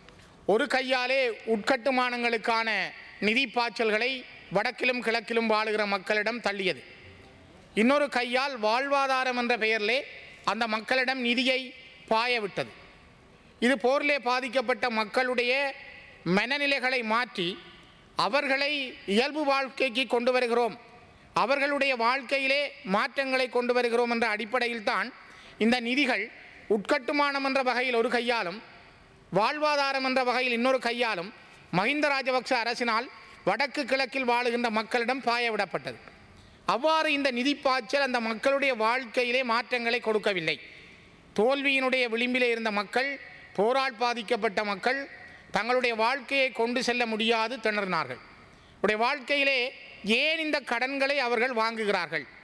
Speaker 7: ஒரு கையாலே உட்கட்டுமானங்களுக்கான நிதி பாய்ச்சல்களை வடக்கிலும் கிழக்கிலும் வாழுகிற மக்களிடம் தள்ளியது. இன்னொரு கையால் வாழ்வாதாரம் என்ற பெயரிலே அந்த மக்களிடம் நிதியை பாய விட்டது. இது போரிலே பாதிக்கப்பட்ட மக்களுடைய மனநிலைகளை மாற்றி அவர்களை இயல்பு வாழ்க்கைக்கு கொண்டு வருகிறோம், அவர்களுடைய வாழ்க்கையிலே மாற்றங்களை கொண்டு வருகிறோம் என்ற அடிப்படையில் தான் இந்த நிதிகள் உட்கட்டுமானம் என்ற வகையில் ஒரு கையாலும் வாழ்வாதாரம் என்ற வகையில் இன்னொரு கையாலும் மஹிந்த ராஜபக்ச அரசினால் வடக்கு கிழக்கில் வாழுகின்ற மக்களிடம் பாயவிடப்பட்டது. அவ்வாறு இந்த நிதி பாய்ச்சல் அந்த மக்களுடைய வாழ்க்கையிலே மாற்றங்களை கொடுக்கவில்லை. தோல்வியினுடைய விளிம்பிலே இருந்த மக்கள், போரால் பாதிக்கப்பட்ட மக்கள் தங்களுடைய வாழ்க்கையை கொண்டு செல்ல முடியாது திணறினார்கள். உடைய வாழ்க்கையிலே ஏன் இந்த கடன்களை அவர்கள் வாங்குகிறார்கள்,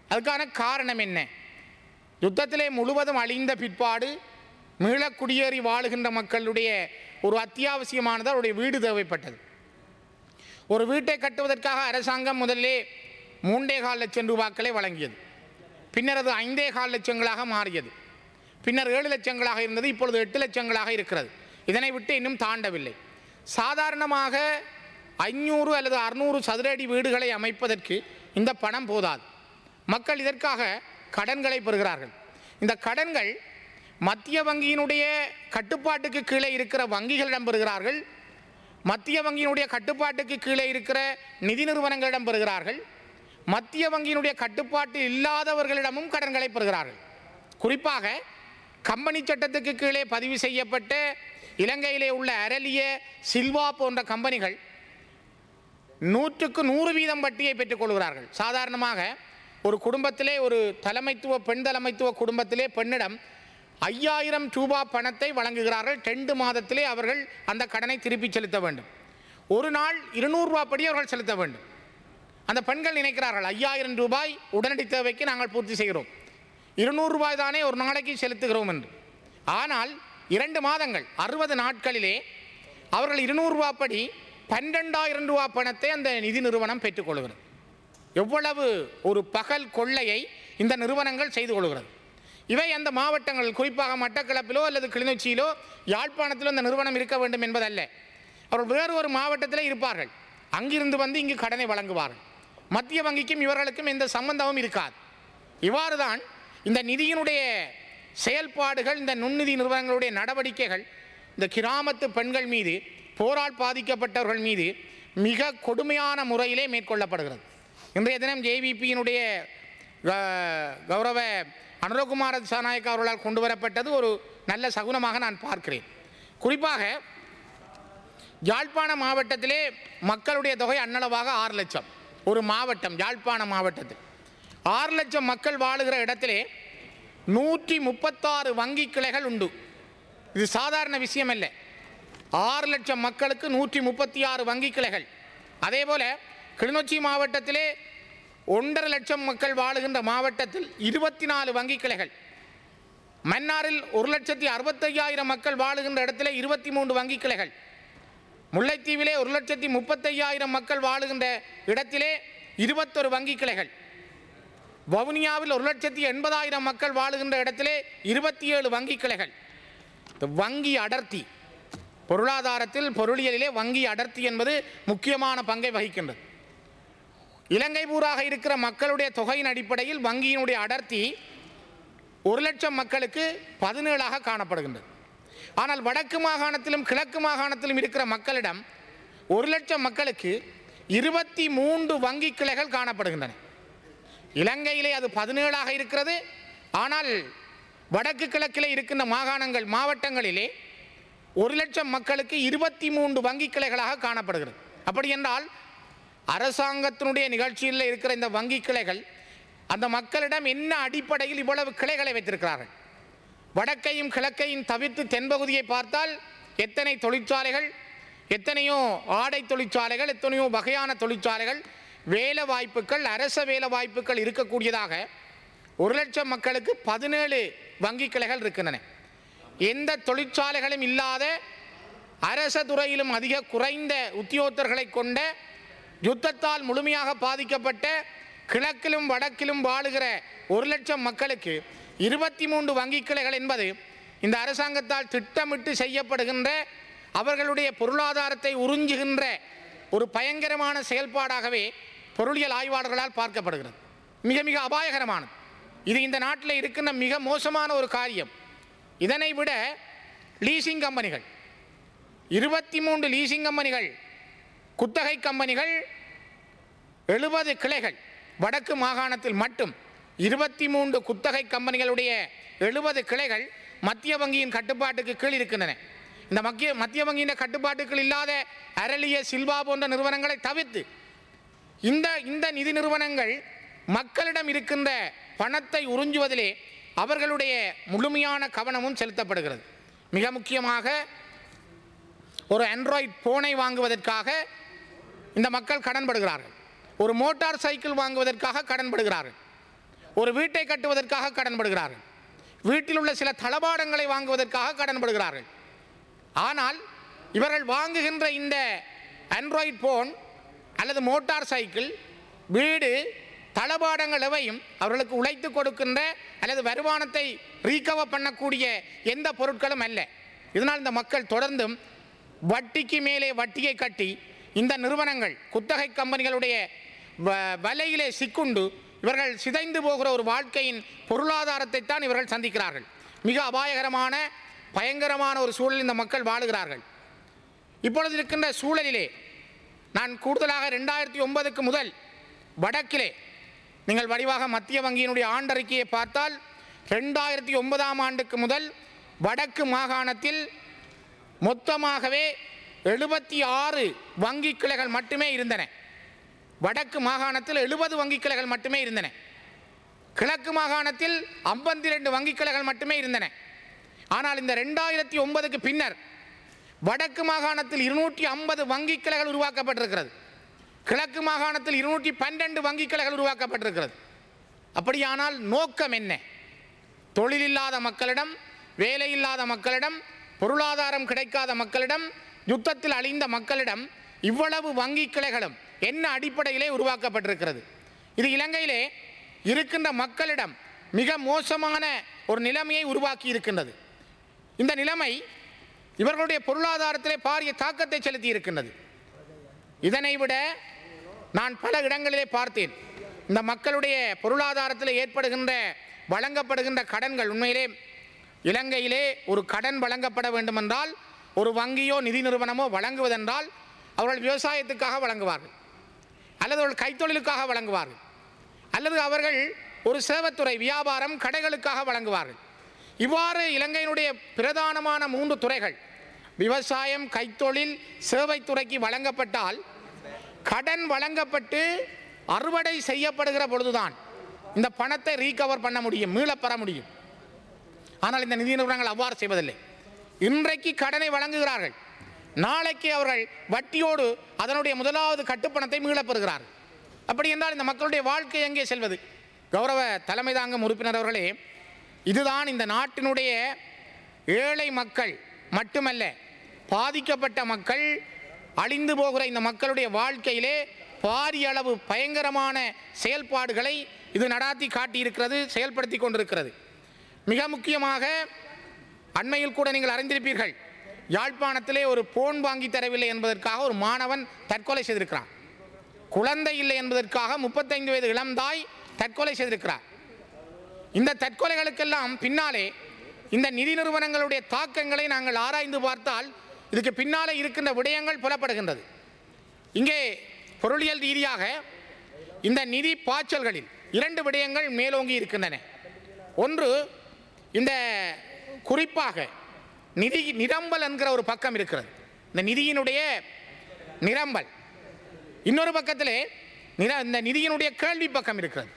Speaker 7: அதுக்கான காரணம் என்ன? யுத்தத்திலே முழுவதும் அழிந்த பிற்பாடு மீள குடியேறி வாழுகின்ற மக்களுடைய ஒரு அத்தியாவசியமானது அவருடைய வீடு தேவைப்பட்டது. ஒரு வீட்டை கட்டுவதற்காக அரசாங்கம் முதல்லே மூன்றே கால் லட்சம் ரூபாக்களை வழங்கியது. பின்னர் அது ஐந்தே கால் லட்சங்களாக மாறியது. பின்னர் ஏழு லட்சங்களாக இருந்தது. இப்பொழுது எட்டு லட்சங்களாக இருக்கிறது. இதனை விட்டு இன்னும் தாண்டவில்லை. சாதாரணமாக ஐநூறு அல்லது அறுநூறு சதுர அடி வீடுகளை அமைப்பதற்கு இந்த பணம் போதாது. மக்கள் இதற்காக கடன்களை பெறுகிறார்கள். இந்த கடன்கள் மத்திய வங்கியினுடைய கட்டுப்பாட்டுக்கு கீழே இருக்கிற வங்கிகளிடம் பெறுகிறார்கள். மத்திய வங்கியினுடைய கட்டுப்பாட்டுக்கு கீழே இருக்கிற நிதி நிறுவனங்களிடம் பெறுகிறார்கள். மத்திய வங்கியினுடைய கட்டுப்பாட்டு இல்லாதவர்களிடமும் கடன்களை பெறுகிறார்கள். குறிப்பாக கம்பெனி சட்டத்துக்கு கீழே பதிவு செய்யப்பட்ட இலங்கையிலே உள்ள அரலிய சில்வா போன்ற கம்பெனிகள் நூற்றுக்கு நூறு வீதம் வட்டியை பெற்றுக்கொள்கிறார்கள். சாதாரணமாக ஒரு குடும்பத்திலே, ஒரு தலைமைத்துவ பெண் தலைமைத்துவ குடும்பத்திலே பெண்ணிடம் ஐயாயிரம் ரூபாய் பணத்தை வழங்குகிறார்கள். ரெண்டு மாதத்திலே அவர்கள் அந்த கடனை திருப்பி செலுத்த வேண்டும். ஒரு நாள் இருநூறு ரூபாய் படி அவர்கள் செலுத்த வேண்டும். அந்த பெண்கள் நினைக்கிறார்கள், ஐயாயிரம் ரூபாய் உடனடி தேவைக்கு நாங்கள் பூர்த்தி செய்கிறோம், இருநூறு ரூபாய் தானே ஒரு நாளைக்கு செலுத்துகிறோம் என்று. ஆனால் இரண்டு மாதங்கள் அறுபது நாட்களிலே அவர்கள் இருநூறு ரூபாய் படி பன்னிரெண்டாயிரம் ரூபாய் பணத்தை அந்த நிதி நிறுவனம் பெற்றுக்கொள்கிறது. எவ்வளவு ஒரு பகல் கொள்ளையை இந்த நிறுவனங்கள் செய்து கொள்கிறது. இவை அந்த மாவட்டங்கள், குறிப்பாக மட்டக்களப்பிலோ அல்லது கிளிநொச்சியிலோ யாழ்ப்பாணத்திலோ அந்த நிறுவனம் இருக்க வேண்டும் என்பதல்ல. அவர்கள் வேறு ஒரு மாவட்டத்தில் இருப்பார்கள். அங்கிருந்து வந்து இங்கு கடனை வழங்குவார்கள். மத்திய வங்கிக்கும் இவர்களுக்கும் எந்த சம்பந்தமும் இருக்காது. இவ்வாறு தான் இந்த நிதியினுடைய செயல்பாடுகள், இந்த நுண்ணிதி நிறுவனங்களுடைய நடவடிக்கைகள் இந்த கிராமத்து பெண்கள் மீது, போரால் பாதிக்கப்பட்டவர்கள் மீது மிக கொடுமையான முறையிலே மேற்கொள்ளப்படுகிறது. இன்றைய தினம் ஜேவிபியினுடைய கௌரவ அனுரகுமார திசாநாயக்க அவர்களால் கொண்டு வரப்பட்டது ஒரு நல்ல சகுனமாக நான் பார்க்கிறேன். குறிப்பாக யாழ்ப்பாண மாவட்டத்திலே மக்களுடைய தொகை அன்னளவாக ஆறு லட்சம். ஒரு மாவட்டம், யாழ்ப்பாண மாவட்டத்தில் ஆறு லட்சம் மக்கள் வாழுகிற இடத்திலே நூற்றி முப்பத்தாறு வங்கி கிளைகள் உண்டு. இது சாதாரண விஷயம் அல்ல. ஆறு லட்சம் மக்களுக்கு நூற்றி முப்பத்தி ஆறு வங்கி கிளைகள். அதே போல கிளிநொச்சி மாவட்டத்திலே ஒன்றரை லட்சம் மக்கள் வாழுகின்ற மாவட்டத்தில் இருபத்தி நாலு வங்கி கிளைகள். மன்னாரில் ஒரு லட்சத்தி அறுபத்தையாயிரம் மக்கள் வாழுகின்ற இடத்திலே இருபத்தி மூன்று வங்கி கிளைகள். முல்லைத்தீவிலே ஒரு லட்சத்தி முப்பத்தையாயிரம் மக்கள் வாழுகின்ற இடத்திலே இருபத்தொரு வங்கி கிளைகள். வவுனியாவில் ஒரு லட்சத்தி எண்பதாயிரம் மக்கள் வாழுகின்ற இடத்திலே இருபத்தி ஏழு வங்கி கிளைகள். வங்கி அடர்த்தி, பொருளாதாரத்தில் பொருளியலிலே வங்கி அடர்த்தி என்பது முக்கியமான பங்கை வகிக்கின்றது. இலங்கை பூராக இருக்கிற மக்களுடைய தொகையின் அடிப்படையில் வங்கியினுடைய அடர்த்தி ஒரு லட்சம் மக்களுக்கு பதினேழாக காணப்படுகின்றது. ஆனால் வடக்கு மாகாணத்திலும் கிழக்கு மாகாணத்திலும் இருக்கிற மக்களிடம் ஒரு லட்சம் மக்களுக்கு இருபத்தி மூன்று வங்கி கிளைகள் காணப்படுகின்றன. இலங்கையிலே அது பதினேழாக இருக்கிறது. ஆனால் வடக்கு கிழக்கிலே இருக்கின்ற மாகாணங்கள், மாவட்டங்களிலே ஒரு லட்சம் மக்களுக்கு இருபத்தி மூன்று வங்கி கிளைகளாக காணப்படுகிறது. அப்படி என்றால் அரசாங்கத்தினுடைய நிகழ்ச்சியில் இருக்கிற இந்த வங்கி கிளைகள் அந்த மக்களிடம் என்ன அடிப்படையில் இவ்வளவு கிளைகளை வைத்திருக்கிறார்கள்? வடக்கையும் கிழக்கையும் தவிர்த்து தென்பகுதியை பார்த்தால் எத்தனை தொழிற்சாலைகள், எத்தனையோ ஆடை தொழிற்சாலைகள், எத்தனையோ வகையான தொழிற்சாலைகள், வேலை வாய்ப்புகள், அரச வேலை வாய்ப்புகள் இருக்கக்கூடியதாக ஒரு லட்சம் மக்களுக்கு பதினேழு வங்கி கிளைகள் இருக்கின்றன. எந்த தொழிற்சாலைகளும் இல்லாத, அரச துறையிலும் அதிக குறைந்த உத்தியோகத்தர்களை கொண்ட, யுத்தத்தால் முழுமையாக பாதிக்கப்பட்ட கிழக்கிலும் வடக்கிலும் வாழுகிற ஒரு லட்சம் மக்களுக்கு இருபத்தி மூன்று வங்கி கிளைகள் என்பது இந்த அரசாங்கத்தால் திட்டமிட்டு செய்யப்படுகின்ற, அவர்களுடைய பொருளாதாரத்தை உறிஞ்சுகின்ற ஒரு பயங்கரமான செயல்பாடாகவே பொருளியல் ஆய்வாளர்களால் பார்க்கப்படுகிறது. மிக மிக அபாயகரமானது. இது இந்த நாட்டில் இருக்கின்ற மிக மோசமான ஒரு காரியம். இதனை விட லீசிங் கம்பெனிகள், இருபத்தி மூன்று லீசிங் கம்பெனிகள், குத்தகை கம்பெனிகள், எழுபது கிளைகள். வடக்கு மாகாணத்தில் மட்டும் இருபத்தி மூன்று குத்தகை கம்பெனிகளுடைய எழுபது கிளைகள் மத்திய வங்கியின் கட்டுப்பாட்டுக்கு கீழ் இருக்கின்றன. இந்த மத்திய மத்திய வங்கியின் கட்டுப்பாட்டுக்குள் இல்லாத அரலிய சில்வா போன்ற நிறுவனங்களை தவிர்த்து இந்த இந்த நிதி நிறுவனங்கள் மக்களிடம் இருக்கின்ற பணத்தை உறிஞ்சுவதிலே அவர்களுடைய முழுமையான கவனமும் செலுத்தப்படுகிறது. மிக முக்கியமாக ஒரு ஆண்ட்ராய்டு போனை வாங்குவதற்காக இந்த மக்கள் கடன்படுகிறார்கள். ஒரு மோட்டார் சைக்கிள் வாங்குவதற்காக கடன்படுகிறார்கள். ஒரு வீட்டை கட்டுவதற்காக கடன்படுகிறார்கள், வீட்டில் உள்ள சில தளபாடங்களை வாங்குவதற்காக கடன்படுகிறார்கள். ஆனால் இவர்கள் வாங்குகின்ற இந்த ஆண்ட்ராய்டு போன் அல்லது மோட்டார் சைக்கிள், வீடு, தளபாடங்கள் எவையும் அவர்களுக்கு உழைத்து கொடுக்கின்ற அல்லது வருமானத்தை ரீகவர் பண்ணக்கூடிய எந்த பொருட்களும் அல்ல. இதனால் இந்த மக்கள் தொடர்ந்தும் வட்டிக்கு மேலே வட்டியை கட்டி இந்த நிறுவனங்கள், குத்தகை கம்பெனிகளுடைய வலையிலே சிக்குண்டு இவர்கள் சிதைந்து போகிற ஒரு வாழ்க்கையின் பொருளாதாரத்தை தான் இவர்கள் சந்திக்கிறார்கள். மிக அபாயகரமான பயங்கரமான ஒரு சூழலில் இந்த மக்கள் வாழுகிறார்கள். இப்பொழுது இருக்கின்ற சூழலிலே நான் கூடுதலாக ரெண்டாயிரத்தி ஒன்பதுக்கு முதல் வடக்கிலே நீங்கள் வடிவாக மத்திய வங்கியினுடைய ஆண்டறிக்கையை பார்த்தால் ரெண்டாயிரத்தி ஒன்பதாம் ஆண்டுக்கு முதல் வடக்கு மாகாணத்தில் மொத்தமாகவே எழுபத்தி ஆறு வங்கி கிளைகள் மட்டுமே இருந்தன. வடக்கு மாகாணத்தில் எழுபது வங்கி கிளைகள் மட்டுமே இருந்தன. கிழக்கு மாகாணத்தில் ஐம்பத்தி ரெண்டு வங்கி கிளைகள் மட்டுமே இருந்தன. ஆனால் இந்த ரெண்டாயிரத்தி ஒன்பதுக்கு பின்னர் வடக்கு மாகாணத்தில் இருநூற்றி ஐம்பது வங்கி கிளைகள் உருவாக்கப்பட்டிருக்கிறது. கிழக்கு மாகாணத்தில் இருநூற்றி பன்னெண்டு வங்கி கிளைகள் உருவாக்கப்பட்டிருக்கிறது. அப்படியானால் நோக்கம் என்ன? தொழிலில்லாத மக்களிடம், வேலையில்லாத மக்களிடம், பொருளாதாரம் கிடைக்காத மக்களிடம், யுத்தத்தில் அழிந்த மக்களிடம் இவ்வளவு வங்கி கிளைகளும் என்ன அடிப்படையிலே உருவாக்கப்பட்டிருக்கிறது? இது இலங்கையிலே இருக்கின்ற மக்களிடம் மிக மோசமான ஒரு நிலைமையை உருவாக்கி இருக்கின்றது. இந்த நிலைமை இவர்களுடைய பொருளாதாரத்திலே பாரிய தாக்கத்தை செலுத்தி இருக்கின்றது. இதனை விட நான் பல இடங்களிலே பார்த்தேன். இந்த மக்களுடைய பொருளாதாரத்தில் ஏற்படுகின்ற வழங்கப்படுகின்ற கடன்கள், உண்மையிலே இலங்கையிலே ஒரு கடன் வழங்கப்பட வேண்டுமென்றால், ஒரு வங்கியோ நிதி நிறுவனமோ வழங்குவதென்றால் அவர்கள் விவசாயத்துக்காக வழங்குவார்கள், அல்லது அவர்கள் கைத்தொழிலுக்காக வழங்குவார்கள், அல்லது அவர்கள் ஒரு சேவைத்துறை, வியாபாரம், கடைகளுக்காக வழங்குவார்கள். இவ்வாறு இலங்கையினுடைய பிரதானமான மூன்று துறைகள் விவசாயம், கைத்தொழில், சேவைத்துறைக்கு வழங்கப்பட்டால், கடன் வழங்கப்பட்டு அறுவடை செய்யப்படுகிற பொழுதுதான் இந்த பணத்தை ரீகவர் பண்ண முடியும், மீளப்பெற முடியும். ஆனால் இந்த நிதி நிறுவனங்கள் அவ்வாறு செய்வதில்லை. இன்றைக்கு கடனை வழங்குகிறார்கள், நாளைக்கு அவர்கள் வட்டியோடு அதனுடைய முதலாவது கட்டுப்பணத்தை மீளப்பெறுகிறார்கள். அப்படி என்றால் இந்த மக்களுடைய வாழ்க்கை எங்கே செல்வது? கௌரவ தலைமை தாங்கும் உறுப்பினர் அவர்களே, இதுதான் இந்த நாட்டினுடைய ஏழை மக்கள் மட்டுமல்ல, பாதிக்கப்பட்ட மக்கள், அழிந்து போகிற இந்த மக்களுடைய வாழ்க்கையிலே பாரிய அளவு பயங்கரமான செயல்பாடுகளை இது நடாத்தி காட்டியிருக்கிறது, செயல்படுத்தி கொண்டிருக்கிறது. மிக முக்கியமாக அண்மையில் கூட நீங்கள் அறிந்திருப்பீர்கள், யாழ்ப்பாணத்திலே ஒரு போன் வாங்கி தரவில்லை என்பதற்காக ஒரு மாணவன் தற்கொலை செய்திருக்கிறான். குழந்தை இல்லை என்பதற்காக முப்பத்தைந்து வயது இளம்தாய் தற்கொலை செய்திருக்கிறார். இந்த தற்கொலைகளுக்கெல்லாம் பின்னாலே இந்த நிதி நிறுவனங்களுடைய தாக்கங்களை நாங்கள் ஆராய்ந்து பார்த்தால் இதுக்கு பின்னாலே இருக்கின்ற விடயங்கள் புலப்படுகின்றது. இங்கே பொருளியல் ரீதியாக இந்த நிதி பாய்ச்சல்களில் இரண்டு விடயங்கள் மேலோங்கி இருக்கின்றன. ஒன்று, இந்த குறிப்பாக நிதி நிரம்பல் என்கிற ஒரு பக்கம் இருக்கிறது, இந்த நிதியினுடைய நிரம்பல். இன்னொரு பக்கத்திலே இந்த நிதியினுடைய கேள்வி பக்கம் இருக்கிறது.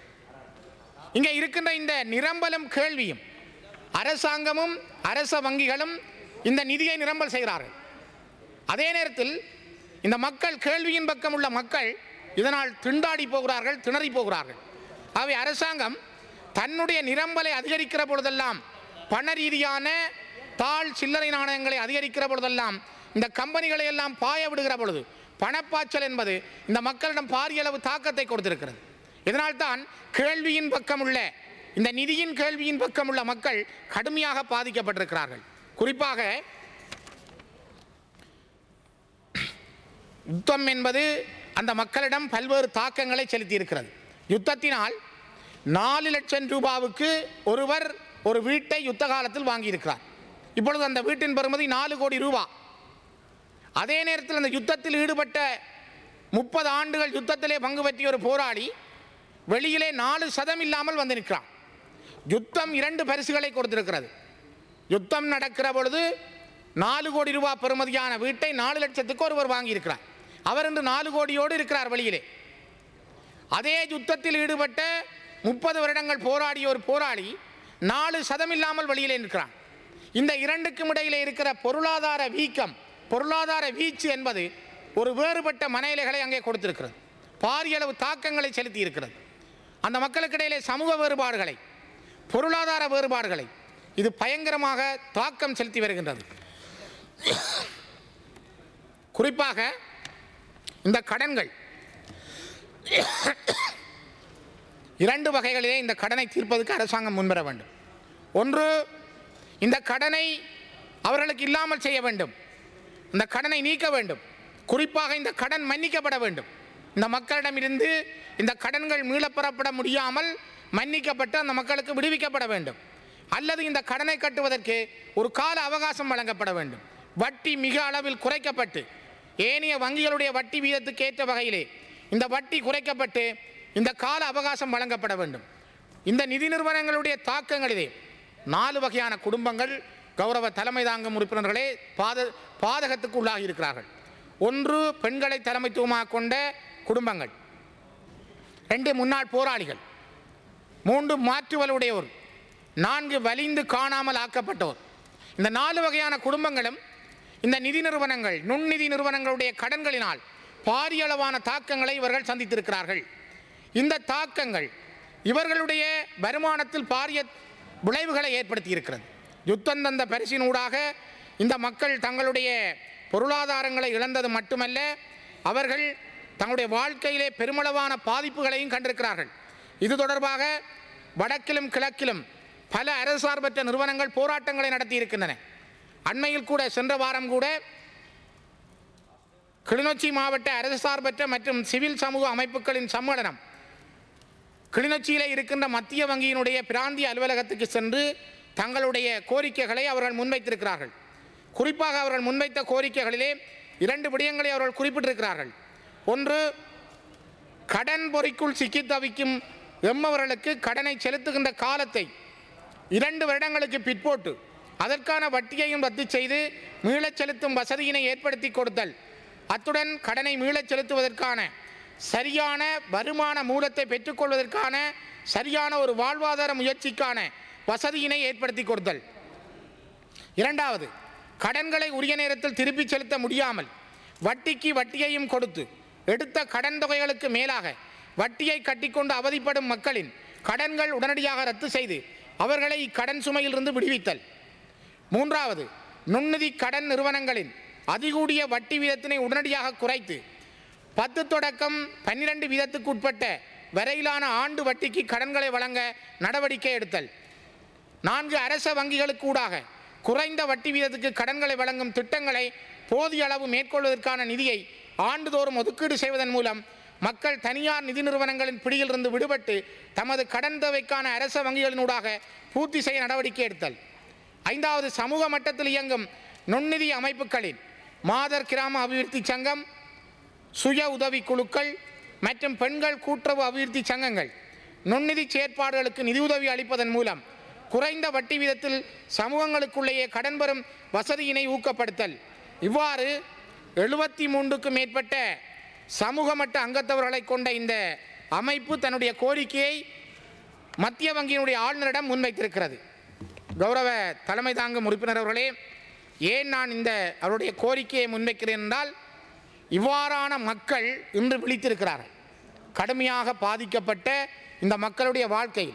Speaker 7: இங்கே இருக்கின்ற இந்த நிரம்பலும் கேள்வியும், அரசாங்கமும் அரச வங்கிகளும் இந்த நிதியை நிரம்பல் செய்கிறார்கள். அதே நேரத்தில் இந்த மக்கள், கேள்வியின் பக்கம் உள்ள மக்கள் இதனால் திண்டாடி போகிறார்கள், திணறி போகிறார்கள். ஆகவே அரசாங்கம் தன்னுடைய நிரம்பலை அதிகரிக்கிற பொழுதெல்லாம், பண ரீதியான தாழ் சில்லறை நாணயங்களை அதிகரிக்கிற பொழுதெல்லாம், இந்த கம்பெனிகளை எல்லாம் பாய விடுகிற பொழுது பணப்பாய்ச்சல் என்பது இந்த மக்களிடம் பாரிய அளவு தாக்கத்தை கொடுத்திருக்கிறது. இதனால்தான் கேள்வியின் பக்கம் உள்ள, இந்த நிதியின் கேள்வியின் பக்கம் உள்ள மக்கள் கடுமையாக பாதிக்கப்பட்டிருக்கிறார்கள். குறிப்பாக யுத்தம் என்பது அந்த மக்களிடம் பல்வேறு தாக்கங்களை செலுத்தி இருக்கிறது. யுத்தத்தினால் நாலு லட்சம் ரூபாவுக்கு ஒருவர் ஒரு வீட்டை யுத்த காலத்தில் வாங்கியிருக்கிறார். இப்பொழுது அந்த வீட்டின் பெறுமதி நாலு கோடி ரூபா. அதே நேரத்தில் அந்த யுத்தத்தில் ஈடுபட்ட முப்பது ஆண்டுகள் யுத்தத்திலே பங்கு பற்றிய ஒரு போராளி வெளியிலே நாலு சதம் இல்லாமல் வந்து நிற்கிறார். யுத்தம் இரண்டு பரிசுகளை கொடுத்திருக்கிறது. யுத்தம் நடக்கிற பொழுது நாலு கோடி ரூபாய் பெறுமதியான வீட்டை நாலு லட்சத்துக்கு ஒருவர் வாங்கியிருக்கிறார். அவர் இன்று நாலு கோடியோடு இருக்கிறார் வெளியிலே. அதே யுத்தத்தில் ஈடுபட்ட முப்பது வருடங்கள் போராடிய ஒரு போராளி நாலு சதம் இல்லாமல் வெளியிலே நிற்கிறார். இந்த இரண்டுக்கும் இடையிலே இருக்கிற பொருளாதார வீக்கம், பொருளாதார வீச்சு என்பது ஒரு வேறுபட்ட மனநிலைகளை அங்கே கொடுத்திருக்கிறது, பாரிய அளவு தாக்கங்களை செலுத்தி இருக்கிறது. அந்த மக்களுக்கு இடையிலே சமூக வேறுபாடுகளை, பொருளாதார வேறுபாடுகளை இது பயங்கரமாக தாக்கம் செலுத்தி வருகின்றது. குறிப்பாக இந்த கடன்கள் இரண்டு வகைகளிலே இந்த கடனை தீர்ப்பதற்கு அரசாங்கம் முன்வர வேண்டும். ஒன்று, இந்த கடனை அவர்களுக்கு இல்லாமல் செய்ய வேண்டும், இந்த கடனை நீக்க வேண்டும். குறிப்பாக இந்த கடன் மன்னிக்கப்பட வேண்டும். இந்த மக்களிடமிருந்து இந்த கடன்கள் மீளப்பெறப்பட முடியாமல் மன்னிக்கப்பட்டு அந்த மக்களுக்கு விடுவிக்கப்பட வேண்டும். அல்லது இந்த கடனை கட்டுவதற்கு ஒரு கால அவகாசம் வழங்கப்பட வேண்டும். வட்டி மிக அளவில் குறைக்கப்பட்டு ஏனைய வங்கிகளுடைய வட்டி வீதத்துக்கு ஏற்ற வகையிலே இந்த வட்டி குறைக்கப்பட்டு இந்த கால அவகாசம் வழங்கப்பட வேண்டும். இந்த நிதி நிறுவனங்களுடைய தாக்கங்களிலே நாலு வகையான குடும்பங்கள் கௌரவ தலைமை தாங்கும் உறுப்பினர்களே பாத பாதகத்துக்கு உள்ளாகி இருக்கிறார்கள். ஒன்று, பெண்களை தலைமைத்துவமாக கொண்ட குடும்பங்கள். ரெண்டு, முன்னாள் போராளிகள். மூன்று, மாற்றுவலுடையோர். நான்கு, வலிந்து காணாமல் ஆக்கப்பட்டோர். இந்த நாலு வகையான குடும்பங்களும் இந்த நிதி நிறுவனங்கள், நுண்நிதி நிறுவனங்களுடைய கடன்களினால் பாரிய அளவான தாக்கங்களை இவர்கள் சந்தித்திருக்கிறார்கள். இந்த தாக்கங்கள் இவர்களுடைய வருமானத்தில் பாரிய விளைவுகளை ஏற்படுத்தி இருக்கிறது. யுத்தம் தந்த பரிசினூடாக இந்த மக்கள் தங்களுடைய பொருளாதாரங்களை இழந்தது மட்டுமல்ல, அவர்கள் தங்களுடைய வாழ்க்கையிலே பெருமளவான பாதிப்புகளையும் கண்டிருக்கிறார்கள். இது தொடர்பாக வடக்கிலும் கிழக்கிலும் பல அரசு சார்பற்ற நிறுவனங்கள் போராட்டங்களை நடத்தி இருக்கின்றன. அண்மையில் கூட சென்ற வாரம் கூட கிளிநொச்சி மாவட்ட அரசு சார்பற்ற மற்றும் சிவில் சமூக அமைப்புகளின் சம்மேளனம் கிளிநொச்சியில் இருக்கின்ற மத்திய வங்கியினுடைய பிராந்திய அலுவலகத்துக்கு சென்று தங்களுடைய கோரிக்கைகளை அவர்கள் முன்வைத்திருக்கிறார்கள். குறிப்பாக அவர்கள் முன்வைத்த கோரிக்கைகளிலே இரண்டு விடயங்களை அவர்கள் குறிப்பிட்டிருக்கிறார்கள். ஒன்று, கடன் பொறிக்குள் சிக்கி தவிக்கும் எம்மவர்களுக்கு கடனை செலுத்துகின்ற காலத்தை இரண்டு வருடங்களுக்கு பிற்போட்டு அதற்கான வட்டியையும் ரத்து செய்து மீளச் செலுத்தும் வசதியினை ஏற்படுத்தி கொடுத்தல், அத்துடன் கடனை மீளச் செலுத்துவதற்கான சரியான வருமான மூலத்தை பெற்றுக்கொள்வதற்கான சரியான ஒரு வாழ்வாதார முயற்சிக்கான வசதியினை ஏற்படுத்தி கொடுத்தல். இரண்டாவது, கடன்களை உரிய நேரத்தில் திருப்பி செலுத்த முடியாமல் வட்டிக்கு வட்டியையும் கொடுத்து எடுத்த கடன் தொகைகளுக்கு மேலாக வட்டியை கட்டிக்கொண்டு அவதிப்படும் மக்களின் கடன்கள் உடனடியாக ரத்து செய்து அவர்களை இக்கடன் சுமையிலிருந்து விடுவித்தல். மூன்றாவது, நுண்நிதி கடன் நிறுவனங்களின் அதிகூடிய வட்டி வீதத்தினை உடனடியாக குறைத்து பத்து தொடக்கம் பன்னிரண்டு வீதத்துக்கு உட்பட்ட வரையிலான ஆண்டு வட்டிக்கு கடன்களை வழங்க நடவடிக்கை எடுத்தல். நான்கு, அரச வங்கிகளுக்கு ஊடாக குறைந்த வட்டி வீதத்துக்கு கடன்களை வழங்கும் திட்டங்களை போதிய அளவு மேற்கொள்வதற்கான நிதியை ஆண்டுதோறும் ஒதுக்கீடு செய்வதன் மூலம் மக்கள் தனியார் நிதி நிறுவனங்களின் பிடியிலிருந்து விடுபட்டு தமது கடன் தேவைக்கான அரச வங்கிகளினூடாக பூர்த்தி செய்ய நடவடிக்கை எடுத்தல். ஐந்தாவது, சமூக மட்டத்தில் இயங்கும் நுண்நிதி அமைப்புகளின் மாதர் கிராம அபிவிருத்தி சங்கம், சுய உதவி குழுக்கள் மற்றும் பெண்கள் கூட்டுறவு அபிவிருத்தி சங்கங்கள் நுண்நிதி செயற்பாடுகளுக்கு நிதியுதவி அளிப்பதன் மூலம் குறைந்த வட்டி வீதத்தில் சமூகங்களுக்குள்ளேயே கடன் பெறும் வசதியினை ஊக்கப்படுத்தல். இவ்வாறு எழுபத்தி மூன்றுக்கும் மேற்பட்ட சமூக மட்ட அங்கத்தவர்களை கொண்ட இந்த அமைப்பு தன்னுடைய கோரிக்கையை மத்திய வங்கியினுடைய ஆளுநரிடம் முன்வைத்திருக்கிறது. கௌரவ தலைமை தாங்கும் உறுப்பினர் அவர்களே, ஏன் நான் இந்த அவருடைய கோரிக்கையை முன்வைக்கிறேன் என்றால், இவ்வாறான மக்கள் இன்று விழித்திருக்கிறார்கள். கடுமையாக பாதிக்கப்பட்ட இந்த மக்களுடைய வாழ்க்கையில்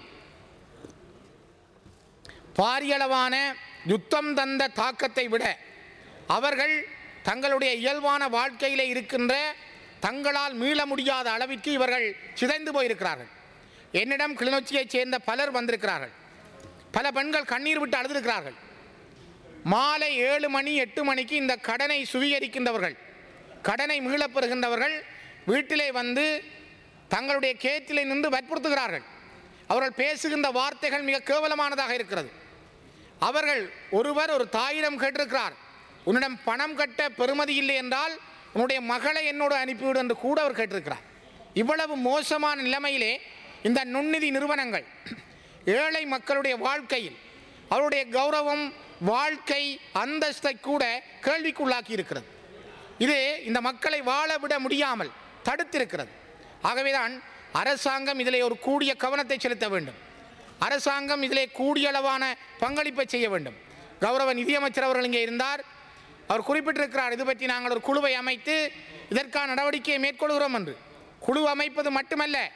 Speaker 7: பாரியளவான யுத்தம் தந்த தாக்கத்தை விட அவர்கள் தங்களுடைய இயல்பான வாழ்க்கையில் இருக்கின்ற தங்களால் மீள முடியாத அளவிற்கு இவர்கள் சிதைந்து போயிருக்கிறார்கள். என்னிடம் கிளிநொச்சியைச் சேர்ந்த பலர் வந்திருக்கிறார்கள். பல பெண்கள் கண்ணீர் விட்டு அழுதிருக்கிறார்கள். மாலை ஏழு மணி எட்டு மணிக்கு இந்த கடனை சுவீகரிக்கின்றவர்கள், கடனை மீளப்பெறுகின்றவர்கள் வீட்டிலே வந்து தங்களுடைய கேட்டிலே நின்று வற்புறுத்துகிறார்கள். அவர்கள் பேசுகின்ற வார்த்தைகள் மிக கேவலமானதாக இருக்கிறது. அவர்கள் ஒருவர் ஒரு தாயிடம் கேட்டிருக்கிறார், உன்னிடம் பணம் கட்ட பெறுமதி இல்லை என்றால் உன்னுடைய மகளை என்னோடு அனுப்பிவிடு என்று கூட அவர் கேட்டிருக்கிறார். இவ்வளவு மோசமான நிலைமையிலே இந்த நுண்நிதி நிறுவனங்கள் ஏழை மக்களுடைய வாழ்க்கையில் அவருடைய கௌரவம், வாழ்க்கை அந்தஸ்தை கூட கேள்விக்குள்ளாக்கி இருக்கிறது. இது இந்த மக்களை வாழ விட முடியாமல் தடுத்திருக்கிறது. ஆகவேதான் அரசாங்கம் இதிலே ஒரு கூடிய கவனத்தை செலுத்த வேண்டும். அரசாங்கம் இதிலே கூடிய அளவான பங்களிப்பை செய்ய வேண்டும். கௌரவ நிதியமைச்சர் அவர்கள் இங்கே இருந்தார். அவர் குறிப்பிட்டிருக்கிறார், இது பற்றி நாங்கள் ஒரு குழுவை அமைத்து இதற்கான நடவடிக்கையை மேற்கொள்கிறோம் என்று. குழு அமைப்பது மட்டுமல்ல,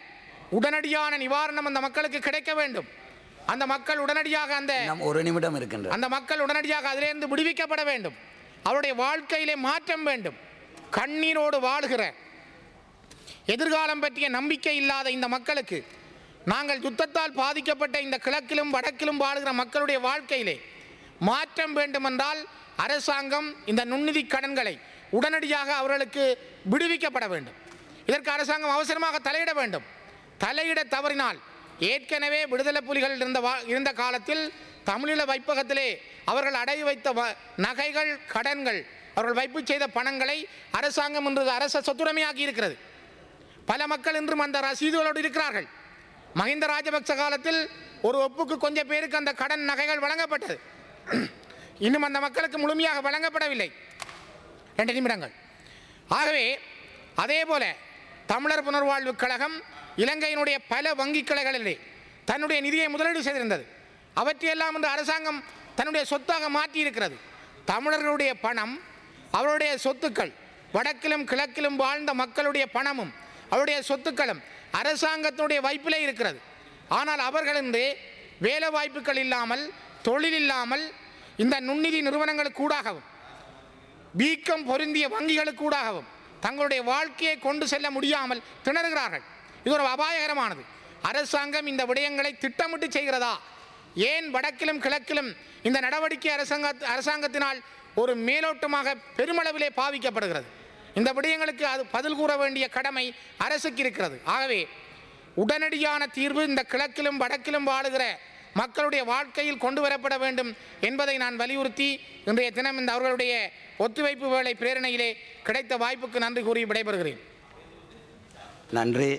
Speaker 7: உடனடியான நிவாரணம் அந்த மக்களுக்கு கிடைக்க வேண்டும். அந்த மக்கள் உடனடியாக அந்த
Speaker 3: இன்னும் ஒரு நிமிடம் இருக்கின்றது.
Speaker 7: அந்த மக்கள் உடனடியாக அதிலிருந்து விடுவிக்கப்பட வேண்டும். அவருடைய வாழ்க்கையிலே மாற்றம் வேண்டும். கண்ணீரோடு வாழுகிற எதிர்காலம் பற்றிய நம்பிக்கை இல்லாத இந்த மக்களுக்கு நாங்கள் யுத்தத்தால் பாதிக்கப்பட்ட இந்த கிழக்கிலும் வடக்கிலும் வாழுகிற மக்களுடைய வாழ்க்கையிலே மாற்றம் வேண்டுமென்றால் அரசாங்கம் இந்த நுண்ணிதி கடன்களை உடனடியாக அவர்களுக்கு விடுவிக்கப்பட வேண்டும். இதற்கு அரசாங்கம் அவசரமாக தலையிட வேண்டும். தலையிட தவறினால் ஏற்கனவே விடுதலை புலிகள் இருந்த இருந்த காலத்தில் தமிழீழ வைப்பகத்திலே அவர்கள் அடகு வைத்த நகைகள் கடன்கள் அவர்கள் வைப்பு செய்த பணங்களை அரசாங்கம் இன்று அரச சொத்துடைமையாக்கி இருக்கிறது. பல மக்கள் இன்றும் அந்த ரசீதுகளோடு இருக்கிறார்கள். மஹிந்த ராஜபக்ச காலத்தில் ஒரு ஒப்புக்கு கொஞ்சம் பேருக்கு அந்த கடன் நகைகள் வழங்கப்பட்டது. இன்னும் அந்த மக்களுக்கு முழுமையாக வழங்கப்படவில்லை. ரெண்டு நிமிடங்கள். ஆகவே அதே போல தமிழர் புனர்வாழ்வு கழகம் இலங்கையினுடைய பல வங்கி கிளைகளிலே தன்னுடைய நிதியை முதலீடு செய்திருந்தது. அவற்றையெல்லாம் இன்று அரசாங்கம் தன்னுடைய சொத்தாக மாற்றி இருக்கிறது. தமிழர்களுடைய பணம் அவருடைய சொத்துக்கள் வடக்கிலும் கிழக்கிலும் வாழ்ந்த மக்களுடைய பணமும் அவருடைய சொத்துக்களும் அரசாங்கத்தினுடைய வைப்பிலே இருக்கிறது. ஆனால் அவர்கள் இன்று வேலை வாய்ப்புகள் இல்லாமல் தொழில் இல்லாமல் இந்த நுண்ணிதி நிறுவனங்களுக்கூடாகவும் வீக்கம் பொருந்திய வங்கிகளுக்கூடாகவும் தங்களுடைய வாழ்க்கையை கொண்டு செல்ல முடியாமல் திணறுகிறார்கள். இது ஒரு அபாயகரமானது. அரசாங்கம் இந்த விடயங்களை திட்டமிட்டு செய்கிறதா? ஏன் வடக்கிலும் கிழக்கிலும் இந்த நடவடிக்கை அரசாங்க அரசாங்கத்தினால் ஒரு மேலோட்டமாக பெருமளவிலே பாவிக்கப்படுகிறது? இந்த விடயங்களுக்கு அது பதில் கூற வேண்டிய கடமை அரசுக்கு இருக்கிறது. ஆகவே உடனடியான தீர்வு இந்த கிழக்கிலும் வடக்கிலும் வாழுகிற மக்களுடைய வாழ்க்கையில் கொண்டு வரப்பட வேண்டும் என்பதை நான் வலியுறுத்தி இன்றைய தினம் இந்த அவர்களுடைய ஒத்துழைப்பு வேலை பிரேரணையிலே கிடைத்த வாய்ப்புக்கு நன்றி கூறி விடைபெறுகிறேன்.
Speaker 3: நன்றி.